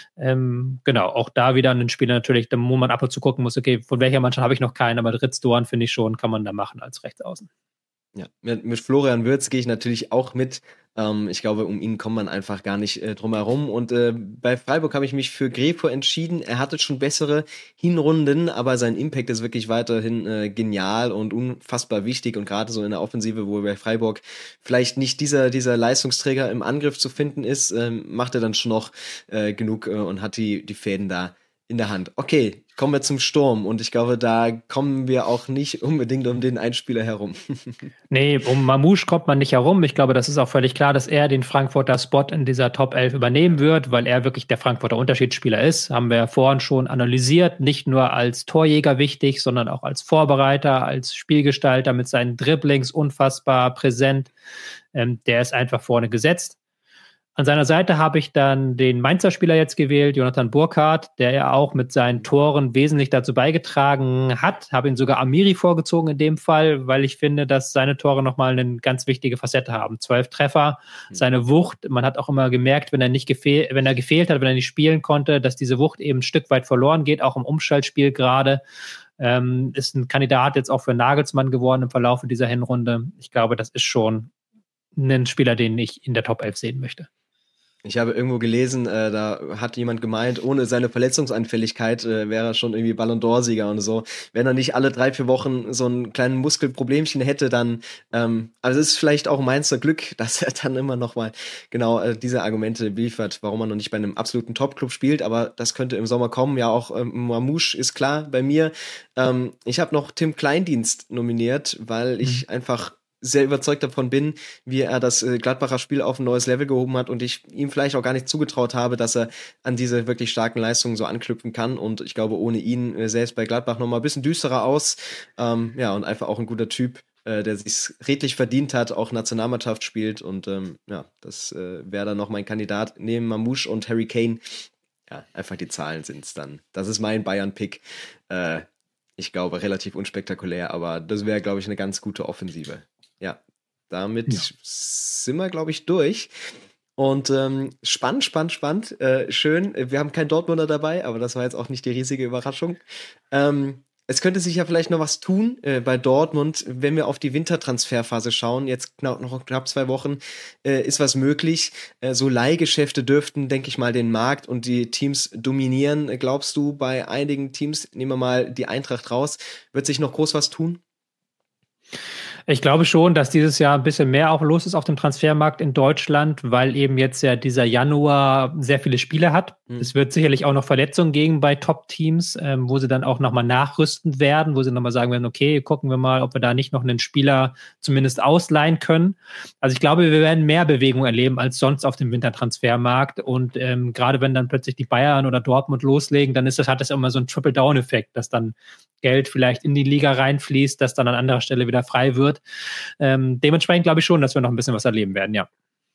Ähm, genau, auch da wieder ein Spieler natürlich, da wo man ab und zu gucken muss, okay, von welcher Mannschaft habe ich noch keinen, aber Ritz Doan finde ich schon, kann man da machen als Rechtsaußen. Ja, mit, mit Florian Wirtz gehe ich natürlich auch mit. Ähm, ich glaube, um ihn kommt man einfach gar nicht äh, drum herum. Und äh, bei Freiburg habe ich mich für Grefo entschieden. Er hatte schon bessere Hinrunden, aber sein Impact ist wirklich weiterhin äh, genial und unfassbar wichtig. Und gerade so in der Offensive, wo bei Freiburg vielleicht nicht dieser dieser Leistungsträger im Angriff zu finden ist, äh, macht er dann schon noch äh, genug äh, und hat die die Fäden da in der Hand. Okay, kommen wir zum Sturm, und ich glaube, da kommen wir auch nicht unbedingt um den Einspieler herum. Nee, um Mamouche kommt man nicht herum. Ich glaube, das ist auch völlig klar, dass er den Frankfurter Spot in dieser Top elf übernehmen wird, weil er wirklich der Frankfurter Unterschiedsspieler ist. Haben wir ja vorhin schon analysiert. Nicht nur als Torjäger wichtig, sondern auch als Vorbereiter, als Spielgestalter mit seinen Dribblings unfassbar präsent. Ähm, der ist einfach vorne gesetzt. An seiner Seite habe ich dann den Mainzer Spieler jetzt gewählt, Jonathan Burkhardt, der ja auch mit seinen Toren wesentlich dazu beigetragen hat. Habe ihn sogar Amiri vorgezogen in dem Fall, weil ich finde, dass seine Tore nochmal eine ganz wichtige Facette haben. Zwölf Treffer, mhm. seine Wucht. Man hat auch immer gemerkt, wenn er nicht gefehl, wenn er gefehlt hat, wenn er nicht spielen konnte, dass diese Wucht eben ein Stück weit verloren geht, auch im Umschaltspiel gerade. Ähm, ist ein Kandidat jetzt auch für Nagelsmann geworden im Verlauf dieser Hinrunde. Ich glaube, das ist schon ein Spieler, den ich in der Top elf sehen möchte. Ich habe irgendwo gelesen, äh, da hat jemand gemeint, ohne seine Verletzungsanfälligkeit äh, wäre er schon irgendwie Ballon d'Or-Sieger und so. Wenn er nicht alle drei, vier Wochen so ein kleines Muskelproblemchen hätte, dann, ähm, also es ist vielleicht auch Mainzer Glück, dass er dann immer noch mal genau äh, diese Argumente liefert, warum er noch nicht bei einem absoluten Top-Club spielt, aber das könnte im Sommer kommen. Ja, auch ähm, Mamouche ist klar bei mir. Ähm, ich habe noch Tim Kleindienst nominiert, weil ich mhm. einfach sehr überzeugt davon bin, wie er das äh, Gladbacher Spiel auf ein neues Level gehoben hat und ich ihm vielleicht auch gar nicht zugetraut habe, dass er an diese wirklich starken Leistungen so anknüpfen kann und ich glaube, ohne ihn äh, selbst bei Gladbach nochmal ein bisschen düsterer aus. Ähm, ja, und einfach auch ein guter Typ, äh, der sich redlich verdient hat, auch Nationalmannschaft spielt und ähm, ja, das äh, wäre dann noch mein Kandidat neben Mamouche und Harry Kane. Ja, einfach die Zahlen sind es dann. Das ist mein Bayern-Pick. Äh, ich glaube, relativ unspektakulär, aber das wäre, glaube ich, eine ganz gute Offensive. Ja, damit ja. sind wir, glaube ich, durch. Und ähm, spannend, spannend, spannend. Äh, schön. Wir haben keinen Dortmunder dabei, aber das war jetzt auch nicht die riesige Überraschung. Ähm, es könnte sich ja vielleicht noch was tun äh, bei Dortmund, wenn wir auf die Wintertransferphase schauen. Jetzt knapp, noch knapp zwei Wochen äh, ist was möglich. Äh, so Leihgeschäfte dürften, denke ich mal, den Markt und die Teams dominieren. Glaubst du, bei einigen Teams, nehmen wir mal die Eintracht raus, wird sich noch groß was tun? Ich glaube schon, dass dieses Jahr ein bisschen mehr auch los ist auf dem Transfermarkt in Deutschland, weil eben jetzt ja dieser Januar sehr viele Spiele hat. Mhm. Es wird sicherlich auch noch Verletzungen geben bei Top-Teams, ähm, wo sie dann auch nochmal nachrüsten werden, wo sie nochmal sagen werden, okay, gucken wir mal, ob wir da nicht noch einen Spieler zumindest ausleihen können. Also ich glaube, wir werden mehr Bewegung erleben als sonst auf dem Wintertransfermarkt und ähm, gerade wenn dann plötzlich die Bayern oder Dortmund loslegen, dann ist das, hat das immer so einen Triple-Down-Effekt, dass dann Geld vielleicht in die Liga reinfließt, das dann an anderer Stelle wieder frei wird. Ähm, dementsprechend glaube ich schon, dass wir noch ein bisschen was erleben werden, ja.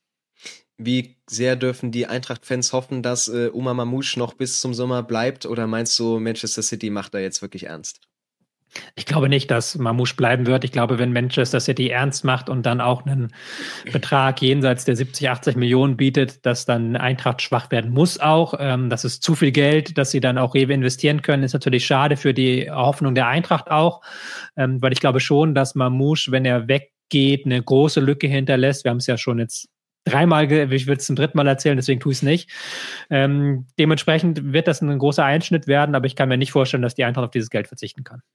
Wie sehr dürfen die Eintracht-Fans hoffen, dass äh, Omar Mamouche noch bis zum Sommer bleibt? Oder meinst du, Manchester City macht da jetzt wirklich ernst? Ich glaube nicht, dass Mamouche bleiben wird. Ich glaube, wenn Manchester City ernst macht und dann auch einen Betrag jenseits der siebzig, achtzig Millionen bietet, dass dann Eintracht schwach werden muss auch. Ähm, das ist zu viel Geld, dass sie dann auch investieren können. Ist natürlich schade für die Hoffnung der Eintracht auch, ähm, weil ich glaube schon, dass Mamouche, wenn er weggeht, eine große Lücke hinterlässt. Wir haben es ja schon jetzt dreimal, ich will es zum dritten Mal erzählen, deswegen tue ich es nicht. Ähm, dementsprechend wird das ein großer Einschnitt werden, aber ich kann mir nicht vorstellen, dass die Eintracht auf dieses Geld verzichten kann.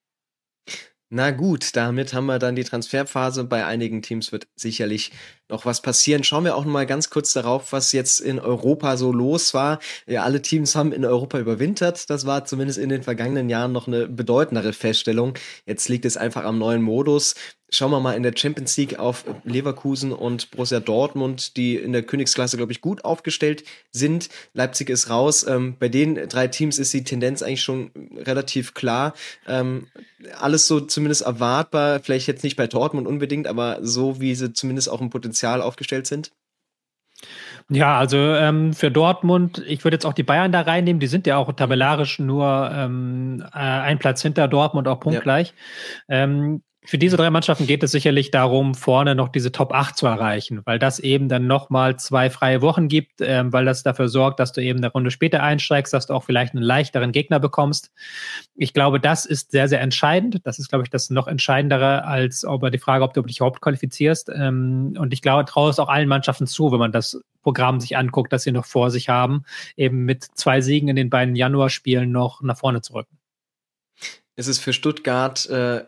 Na gut, damit haben wir dann die Transferphase. Bei einigen Teams wird sicherlich noch was passieren. Schauen wir auch noch mal ganz kurz darauf, was jetzt in Europa so los war. Ja, alle Teams haben in Europa überwintert. Das war zumindest in den vergangenen Jahren noch eine bedeutendere Feststellung. Jetzt liegt es einfach am neuen Modus. Schauen wir mal in der Champions League auf Leverkusen und Borussia Dortmund, die in der Königsklasse, glaube ich, gut aufgestellt sind. Leipzig ist raus. Ähm, bei den drei Teams ist die Tendenz eigentlich schon relativ klar. Ähm, alles so zumindest erwartbar. Vielleicht jetzt nicht bei Dortmund unbedingt, aber so, wie sie zumindest auch im Potenzial aufgestellt sind. Ja, also ähm, für Dortmund, ich würde jetzt auch die Bayern da reinnehmen, die sind ja auch tabellarisch nur ähm, ein Platz hinter Dortmund, auch punktgleich. Ja. Ähm, Für diese drei Mannschaften geht es sicherlich darum, vorne noch diese Top acht zu erreichen, weil das eben dann nochmal zwei freie Wochen gibt, ähm, weil das dafür sorgt, dass du eben eine Runde später einsteigst, dass du auch vielleicht einen leichteren Gegner bekommst. Ich glaube, das ist sehr, sehr entscheidend. Das ist, glaube ich, das noch Entscheidendere als über die Frage, ob du dich überhaupt qualifizierst. Ähm, und ich glaube, traue es auch allen Mannschaften zu, wenn man das Programm sich anguckt, das sie noch vor sich haben, eben mit zwei Siegen in den beiden Januarspielen noch nach vorne zu rücken. Ist es für Stuttgart äh,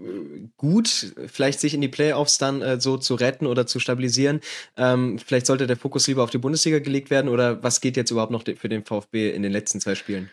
gut, vielleicht sich in die Playoffs dann äh, so zu retten oder zu stabilisieren? Ähm, vielleicht sollte der Fokus lieber auf die Bundesliga gelegt werden oder was geht jetzt überhaupt noch de- für den VfB in den letzten zwei Spielen?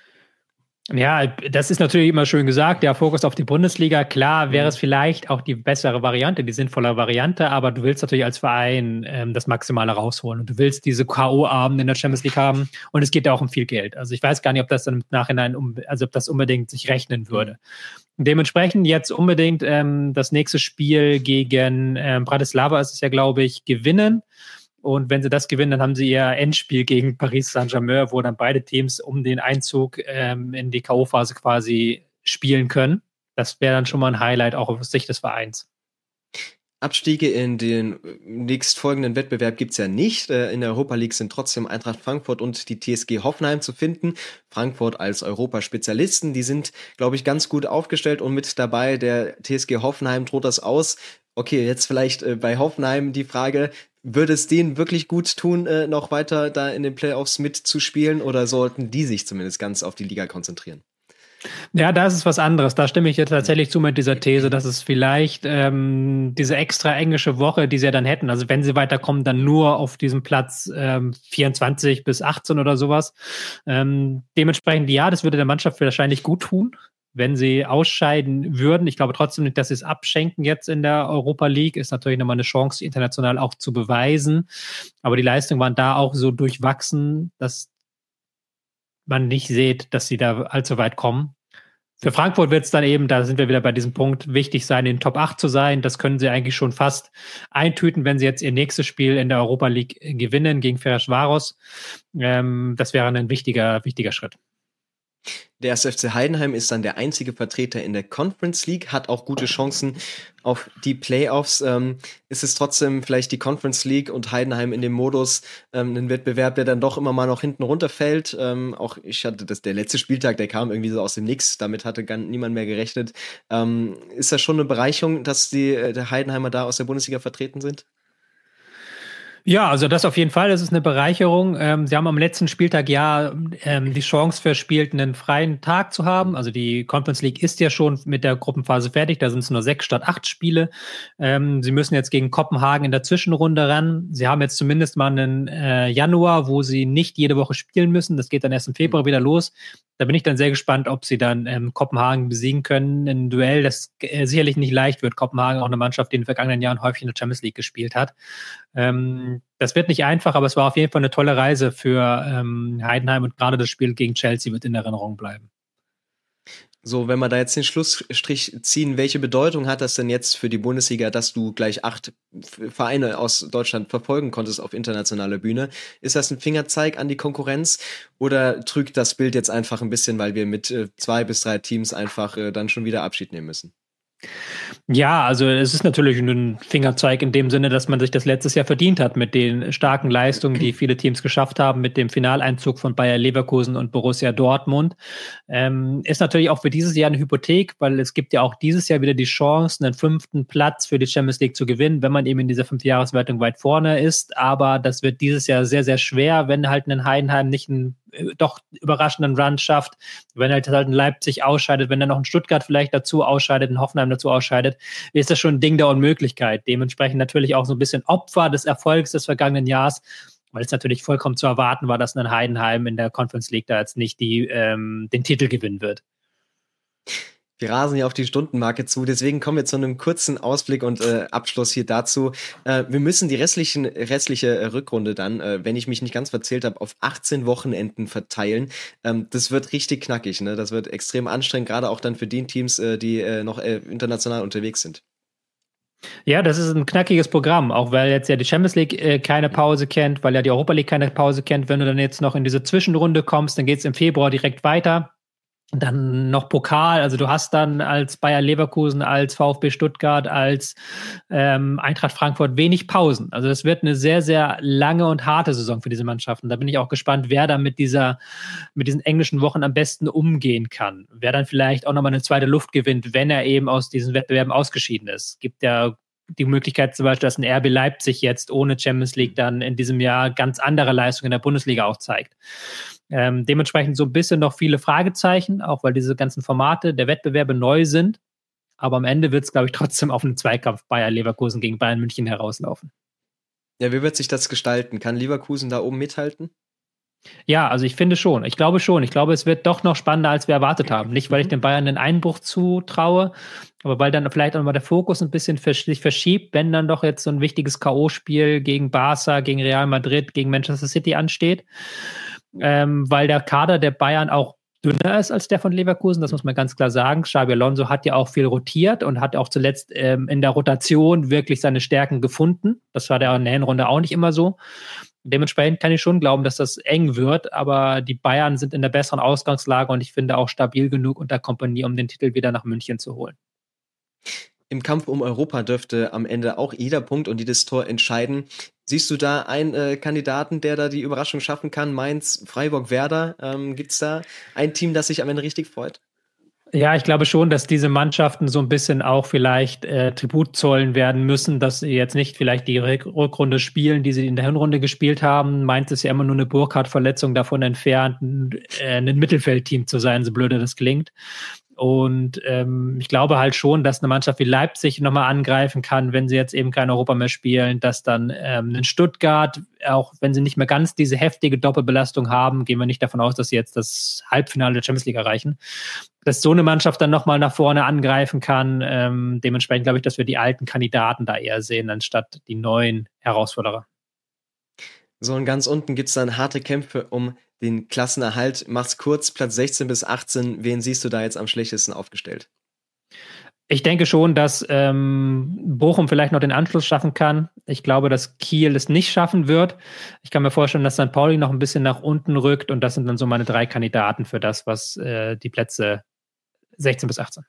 Ja, das ist natürlich immer schön gesagt, der Fokus auf die Bundesliga. Klar wäre es vielleicht auch die bessere Variante, die sinnvolle Variante, aber du willst natürlich als Verein ähm, das Maximale rausholen und du willst diese K O-Abende in der Champions League haben und es geht ja auch um viel Geld. Also ich weiß gar nicht, ob das dann im Nachhinein, um, also ob das unbedingt sich rechnen würde. Mhm. Dementsprechend jetzt unbedingt ähm, das nächste Spiel gegen ähm, Bratislava ist es ja, glaube ich, gewinnen. Und wenn sie das gewinnen, dann haben sie ihr Endspiel gegen Paris Saint-Germain, wo dann beide Teams um den Einzug ähm, in die K O-Phase quasi spielen können. Das wäre dann schon mal ein Highlight, auch aus Sicht des Vereins. Abstiege in den nächstfolgenden Wettbewerb gibt's ja nicht. In der Europa League sind trotzdem Eintracht Frankfurt und die T S G Hoffenheim zu finden. Frankfurt als Europaspezialisten, die sind, glaube ich, ganz gut aufgestellt und mit dabei. Der T S G Hoffenheim droht das aus. Okay, jetzt vielleicht äh, bei Hoffenheim die Frage, würde es denen wirklich gut tun, äh, noch weiter da in den Playoffs mitzuspielen oder sollten die sich zumindest ganz auf die Liga konzentrieren? Ja, da ist es was anderes. Da stimme ich jetzt tatsächlich zu mit dieser These, dass es vielleicht ähm, diese extra englische Woche, die sie ja dann hätten, also wenn sie weiterkommen, dann nur auf diesem Platz ähm, vierundzwanzig bis achtzehn oder sowas. Ähm, dementsprechend, ja, das würde der Mannschaft wahrscheinlich gut tun. wenn sie ausscheiden würden. Ich glaube trotzdem nicht, dass sie es abschenken jetzt in der Europa League. Ist natürlich nochmal eine Chance, international auch zu beweisen. Aber die Leistungen waren da auch so durchwachsen, dass man nicht sieht, dass sie da allzu weit kommen. Für Frankfurt wird es dann eben, da sind wir wieder bei diesem Punkt, wichtig sein, in den Top acht zu sein. Das können sie eigentlich schon fast eintüten, wenn sie jetzt ihr nächstes Spiel in der Europa League gewinnen gegen Ferencváros. Ähm, das wäre ein wichtiger, wichtiger Schritt. Der erste F C Heidenheim ist dann der einzige Vertreter in der Conference League, hat auch gute Chancen auf die Playoffs. Ähm, ist es trotzdem vielleicht die Conference League und Heidenheim in dem Modus, ähm, ein Wettbewerb, der dann doch immer mal noch hinten runterfällt. Ähm, auch ich hatte das, der letzte Spieltag, der kam irgendwie so aus dem Nix, damit hatte gar niemand mehr gerechnet. Ähm, ist das schon eine Bereicherung, dass die der Heidenheimer da aus der Bundesliga vertreten sind? Ja, also das auf jeden Fall, das ist eine Bereicherung. Ähm, sie haben am letzten Spieltag ja ähm, die Chance verspielt, einen freien Tag zu haben. Also die Conference League ist ja schon mit der Gruppenphase fertig, da sind es nur sechs statt acht Spiele. Ähm, sie müssen jetzt gegen Kopenhagen in der Zwischenrunde ran. Sie haben jetzt zumindest mal einen äh, Januar, wo sie nicht jede Woche spielen müssen. Das geht dann erst im Februar wieder los. Da bin ich dann sehr gespannt, ob sie dann ähm, Kopenhagen besiegen können. Ein Duell, das äh, sicherlich nicht leicht wird. Kopenhagen auch eine Mannschaft, die in den vergangenen Jahren häufig in der Champions League gespielt hat. Ähm, das wird nicht einfach, aber es war auf jeden Fall eine tolle Reise für ähm, Heidenheim und gerade das Spiel gegen Chelsea wird in Erinnerung bleiben. So, wenn wir da jetzt den Schlussstrich ziehen, welche Bedeutung hat das denn jetzt für die Bundesliga, dass du gleich acht Vereine aus Deutschland verfolgen konntest auf internationaler Bühne? Ist das ein Fingerzeig an die Konkurrenz oder trügt das Bild jetzt einfach ein bisschen, weil wir mit äh, zwei bis drei Teams einfach äh, dann schon wieder Abschied nehmen müssen? Ja, also es ist natürlich ein Fingerzeig in dem Sinne, dass man sich das letztes Jahr verdient hat mit den starken Leistungen, die viele Teams geschafft haben, mit dem Finaleinzug von Bayer Leverkusen und Borussia Dortmund. Ähm, ist natürlich auch für dieses Jahr eine Hypothek, weil es gibt ja auch dieses Jahr wieder die Chance, einen fünften Platz für die Champions League zu gewinnen, wenn man eben in dieser Fünfjahreswertung weit vorne ist. Aber das wird dieses Jahr sehr, sehr schwer, wenn halt ein Heidenheim nicht einen doch überraschenden Run schafft, wenn halt, halt ein Leipzig ausscheidet, wenn dann noch ein Stuttgart vielleicht dazu ausscheidet, ein Hoffenheim dazu ausscheidet, ist das schon ein Ding der Unmöglichkeit. Dementsprechend natürlich auch so ein bisschen Opfer des Erfolgs des vergangenen Jahres, weil es natürlich vollkommen zu erwarten war, dass ein Heidenheim in der Conference League da jetzt nicht die, ähm, den Titel gewinnen wird. Wir rasen ja auf die Stundenmarke zu, deswegen kommen wir zu einem kurzen Ausblick und äh, Abschluss hier dazu. Äh, wir müssen die restlichen, restliche äh, Rückrunde dann, äh, wenn ich mich nicht ganz verzählt habe, auf achtzehn Wochenenden verteilen. Ähm, das wird richtig knackig, ne? Das wird extrem anstrengend, gerade auch dann für die Teams, äh, die äh, noch äh, international unterwegs sind. Ja, das ist ein knackiges Programm, auch weil jetzt ja die Champions League äh, keine Pause kennt, weil ja die Europa League keine Pause kennt. Wenn du dann jetzt noch in diese Zwischenrunde kommst, dann geht es im Februar direkt weiter. Dann noch Pokal, also du hast dann als Bayer Leverkusen, als VfB Stuttgart, als ähm, Eintracht Frankfurt wenig Pausen. Also das wird eine sehr, sehr lange und harte Saison für diese Mannschaften. Da bin ich auch gespannt, wer da mit dieser, mit diesen englischen Wochen am besten umgehen kann. Wer dann vielleicht auch nochmal eine zweite Luft gewinnt, wenn er eben aus diesen Wettbewerben ausgeschieden ist. Gibt ja die Möglichkeit zum Beispiel, dass ein R B Leipzig jetzt ohne Champions League dann in diesem Jahr ganz andere Leistungen in der Bundesliga auch zeigt. Ähm, dementsprechend so ein bisschen noch viele Fragezeichen, auch weil diese ganzen Formate der Wettbewerbe neu sind. Aber am Ende wird es, glaube ich, trotzdem auf einen Zweikampf Bayer Leverkusen gegen Bayern München herauslaufen. Ja, wie wird sich das gestalten? Kann Leverkusen da oben mithalten? Ja, also ich finde schon. Ich glaube schon. Ich glaube, es wird doch noch spannender, als wir erwartet haben. Nicht, weil ich den Bayern einen Einbruch zutraue, aber weil dann vielleicht auch mal der Fokus ein bisschen sich verschiebt, wenn dann doch jetzt so ein wichtiges K O-Spiel gegen Barca, gegen Real Madrid, gegen Manchester City ansteht. Ähm, weil der Kader der Bayern auch dünner ist als der von Leverkusen, das muss man ganz klar sagen. Xabi Alonso hat ja auch viel rotiert und hat auch zuletzt ähm, in der Rotation wirklich seine Stärken gefunden. Das war der in der Hinrunde auch nicht immer so. Dementsprechend kann ich schon glauben, dass das eng wird, aber die Bayern sind in der besseren Ausgangslage und ich finde auch stabil genug unter Kompanie, um den Titel wieder nach München zu holen. Im Kampf um Europa dürfte am Ende auch jeder Punkt und jedes Tor entscheiden. Siehst du da einen äh, Kandidaten, der da die Überraschung schaffen kann? Mainz, Freiburg, Werder? Ähm, Gibt es da ein Team, das sich am Ende richtig freut? Ja, ich glaube schon, dass diese Mannschaften so ein bisschen auch vielleicht äh, Tribut zollen werden müssen, dass sie jetzt nicht vielleicht die Rückrunde spielen, die sie in der Hinrunde gespielt haben. Mainz ist ja immer nur eine Burkhardt-Verletzung davon entfernt, ein, äh, ein Mittelfeldteam zu sein, so blöde das klingt. Und ähm, ich glaube halt schon, dass eine Mannschaft wie Leipzig nochmal angreifen kann, wenn sie jetzt eben kein Europa mehr spielen, dass dann ähm, in Stuttgart, auch wenn sie nicht mehr ganz diese heftige Doppelbelastung haben, gehen wir nicht davon aus, dass sie jetzt das Halbfinale der Champions League erreichen, dass so eine Mannschaft dann nochmal nach vorne angreifen kann. Ähm, dementsprechend glaube ich, dass wir die alten Kandidaten da eher sehen, anstatt die neuen Herausforderer. So, und ganz unten gibt es dann harte Kämpfe um den Klassenerhalt. Mach's kurz, Platz sechzehn bis achtzehn. Wen siehst du da jetzt am schlechtesten aufgestellt? Ich denke schon, dass ähm, Bochum vielleicht noch den Anschluss schaffen kann. Ich glaube, dass Kiel es nicht schaffen wird. Ich kann mir vorstellen, dass Sankt Pauli noch ein bisschen nach unten rückt. Und das sind dann so meine drei Kandidaten für das, was äh, die Plätze sechzehn bis achtzehn.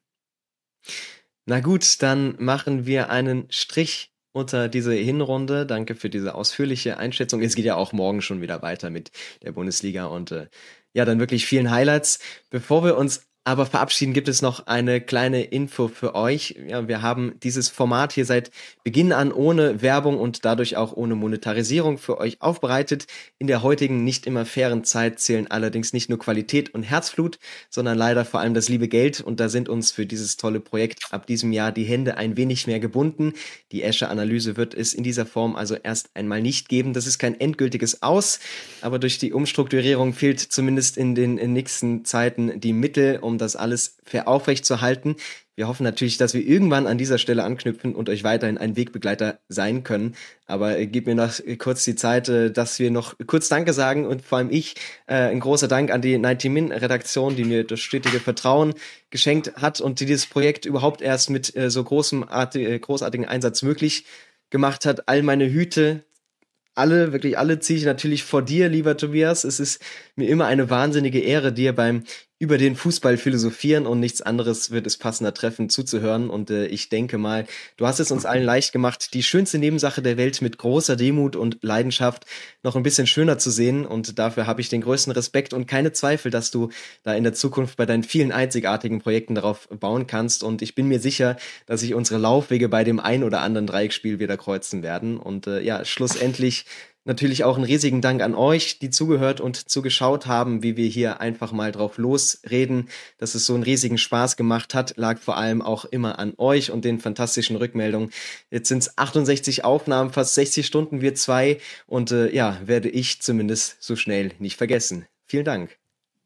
Na gut, dann machen wir einen Strich unter diese Hinrunde. Danke für diese ausführliche Einschätzung. Es geht ja auch morgen schon wieder weiter mit der Bundesliga und äh, ja, dann wirklich vielen Highlights. Bevor wir uns aber verabschieden, gibt es noch eine kleine Info für euch. Ja, wir haben dieses Format hier seit Beginn an ohne Werbung und dadurch auch ohne Monetarisierung für euch aufbereitet. In der heutigen nicht immer fairen Zeit zählen allerdings nicht nur Qualität und Herzblut, sondern leider vor allem das liebe Geld. Und da sind uns für dieses tolle Projekt ab diesem Jahr die Hände ein wenig mehr gebunden. Die Escher-Analyse wird es in dieser Form also erst einmal nicht geben. Das ist kein endgültiges Aus, aber durch die Umstrukturierung fehlt zumindest in den nächsten Zeiten die Mittel, um das alles fair aufrechtzuerhalten. Wir hoffen natürlich, dass wir irgendwann an dieser Stelle anknüpfen und euch weiterhin ein Wegbegleiter sein können. Aber äh, gebt mir noch kurz die Zeit, äh, dass wir noch kurz Danke sagen und vor allem ich, äh, ein großer Dank an die neunzig Min Redaktion, die mir das stetige Vertrauen geschenkt hat und die dieses Projekt überhaupt erst mit äh, so großem, arti- großartigen Einsatz möglich gemacht hat. All meine Hüte, alle, wirklich alle ziehe ich natürlich vor dir, lieber Tobias. Es ist mir immer eine wahnsinnige Ehre, dir beim über den Fußball philosophieren und nichts anderes wird es passender treffen, zuzuhören. Und äh, ich denke mal, du hast es uns allen leicht gemacht, die schönste Nebensache der Welt mit großer Demut und Leidenschaft noch ein bisschen schöner zu sehen. Und dafür habe ich den größten Respekt und keine Zweifel, dass du da in der Zukunft bei deinen vielen einzigartigen Projekten darauf bauen kannst. Und ich bin mir sicher, dass sich unsere Laufwege bei dem ein oder anderen Dreiecksspiel wieder kreuzen werden. Und äh, ja, schlussendlich natürlich auch einen riesigen Dank an euch, die zugehört und zugeschaut haben, wie wir hier einfach mal drauf losreden. Dass es so einen riesigen Spaß gemacht hat, lag vor allem auch immer an euch und den fantastischen Rückmeldungen. Jetzt sind es achtundsechzig Aufnahmen, fast sechzig Stunden, wir zwei. Und äh, ja, werde ich zumindest so schnell nicht vergessen. Vielen Dank.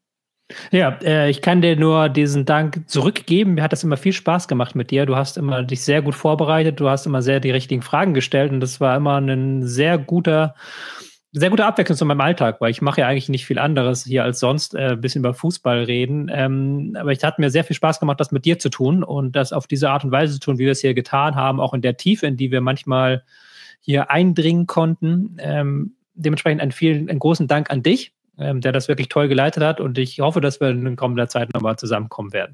Ja, äh, ich kann dir nur diesen Dank zurückgeben. Mir hat das immer viel Spaß gemacht mit dir. Du hast immer dich sehr gut vorbereitet. Du hast immer sehr die richtigen Fragen gestellt. Und das war immer ein sehr guter, sehr guter Abwechslung zu meinem Alltag, weil ich mache ja eigentlich nicht viel anderes hier als sonst, äh, ein bisschen über Fußball reden. Ähm, aber es hat mir sehr viel Spaß gemacht, das mit dir zu tun und das auf diese Art und Weise zu tun, wie wir es hier getan haben, auch in der Tiefe, in die wir manchmal hier eindringen konnten. Ähm, dementsprechend einen vielen, einen großen Dank an dich, Ähm, der das wirklich toll geleitet hat und ich hoffe, dass wir in kommender Zeit nochmal zusammenkommen werden.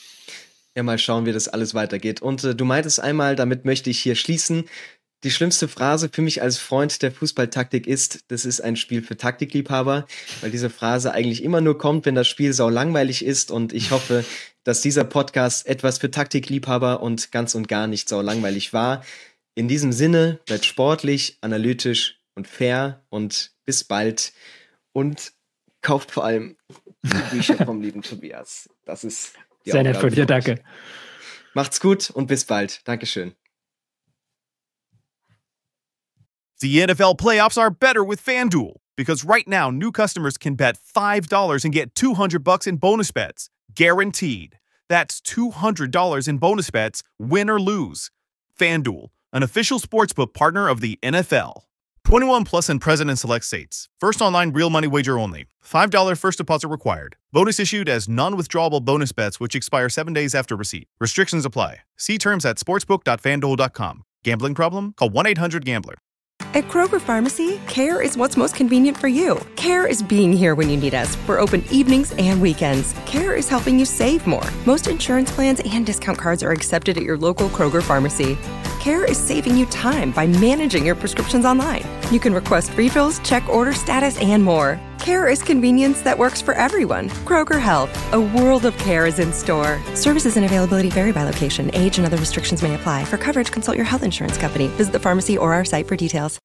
Ja, mal schauen, wie das alles weitergeht. Und äh, du meintest einmal, damit möchte ich hier schließen, die schlimmste Phrase für mich als Freund der Fußballtaktik ist, das ist ein Spiel für Taktikliebhaber, weil diese Phrase eigentlich immer nur kommt, wenn das Spiel sau langweilig ist und ich hoffe, dass dieser Podcast etwas für Taktikliebhaber und ganz und gar nicht sau langweilig war. In diesem Sinne, bleibt sportlich, analytisch und fair und bis bald. Und kauft vor allem die Bücher vom lieben Tobias. Das ist die Sehr nett von dir, danke. Macht's gut und bis bald. Dankeschön. The N F L playoffs are better with FanDuel because right now new customers can bet five dollars and get two hundred bucks in bonus bets. Guaranteed. That's two hundred dollars in bonus bets, win or lose. FanDuel, an official sportsbook partner of the N F L. twenty-one plus and present in select states. First online real money wager only. five dollars first deposit required. Bonus issued as non-withdrawable bonus bets which expire seven days after receipt. Restrictions apply. See terms at sportsbook dot fan duel dot com. Gambling problem? Call one eight hundred gambler. At Kroger Pharmacy, care is what's most convenient for you. Care is being here when you need us. We're open evenings and weekends. Care is helping you save more. Most insurance plans and discount cards are accepted at your local Kroger Pharmacy. Care is saving you time by managing your prescriptions online. You can request refills, check order status, and more. Care is convenience that works for everyone. Kroger Health, a world of care is in store. Services and availability vary by location. Age and other restrictions may apply. For coverage, consult your health insurance company. Visit the pharmacy or our site for details.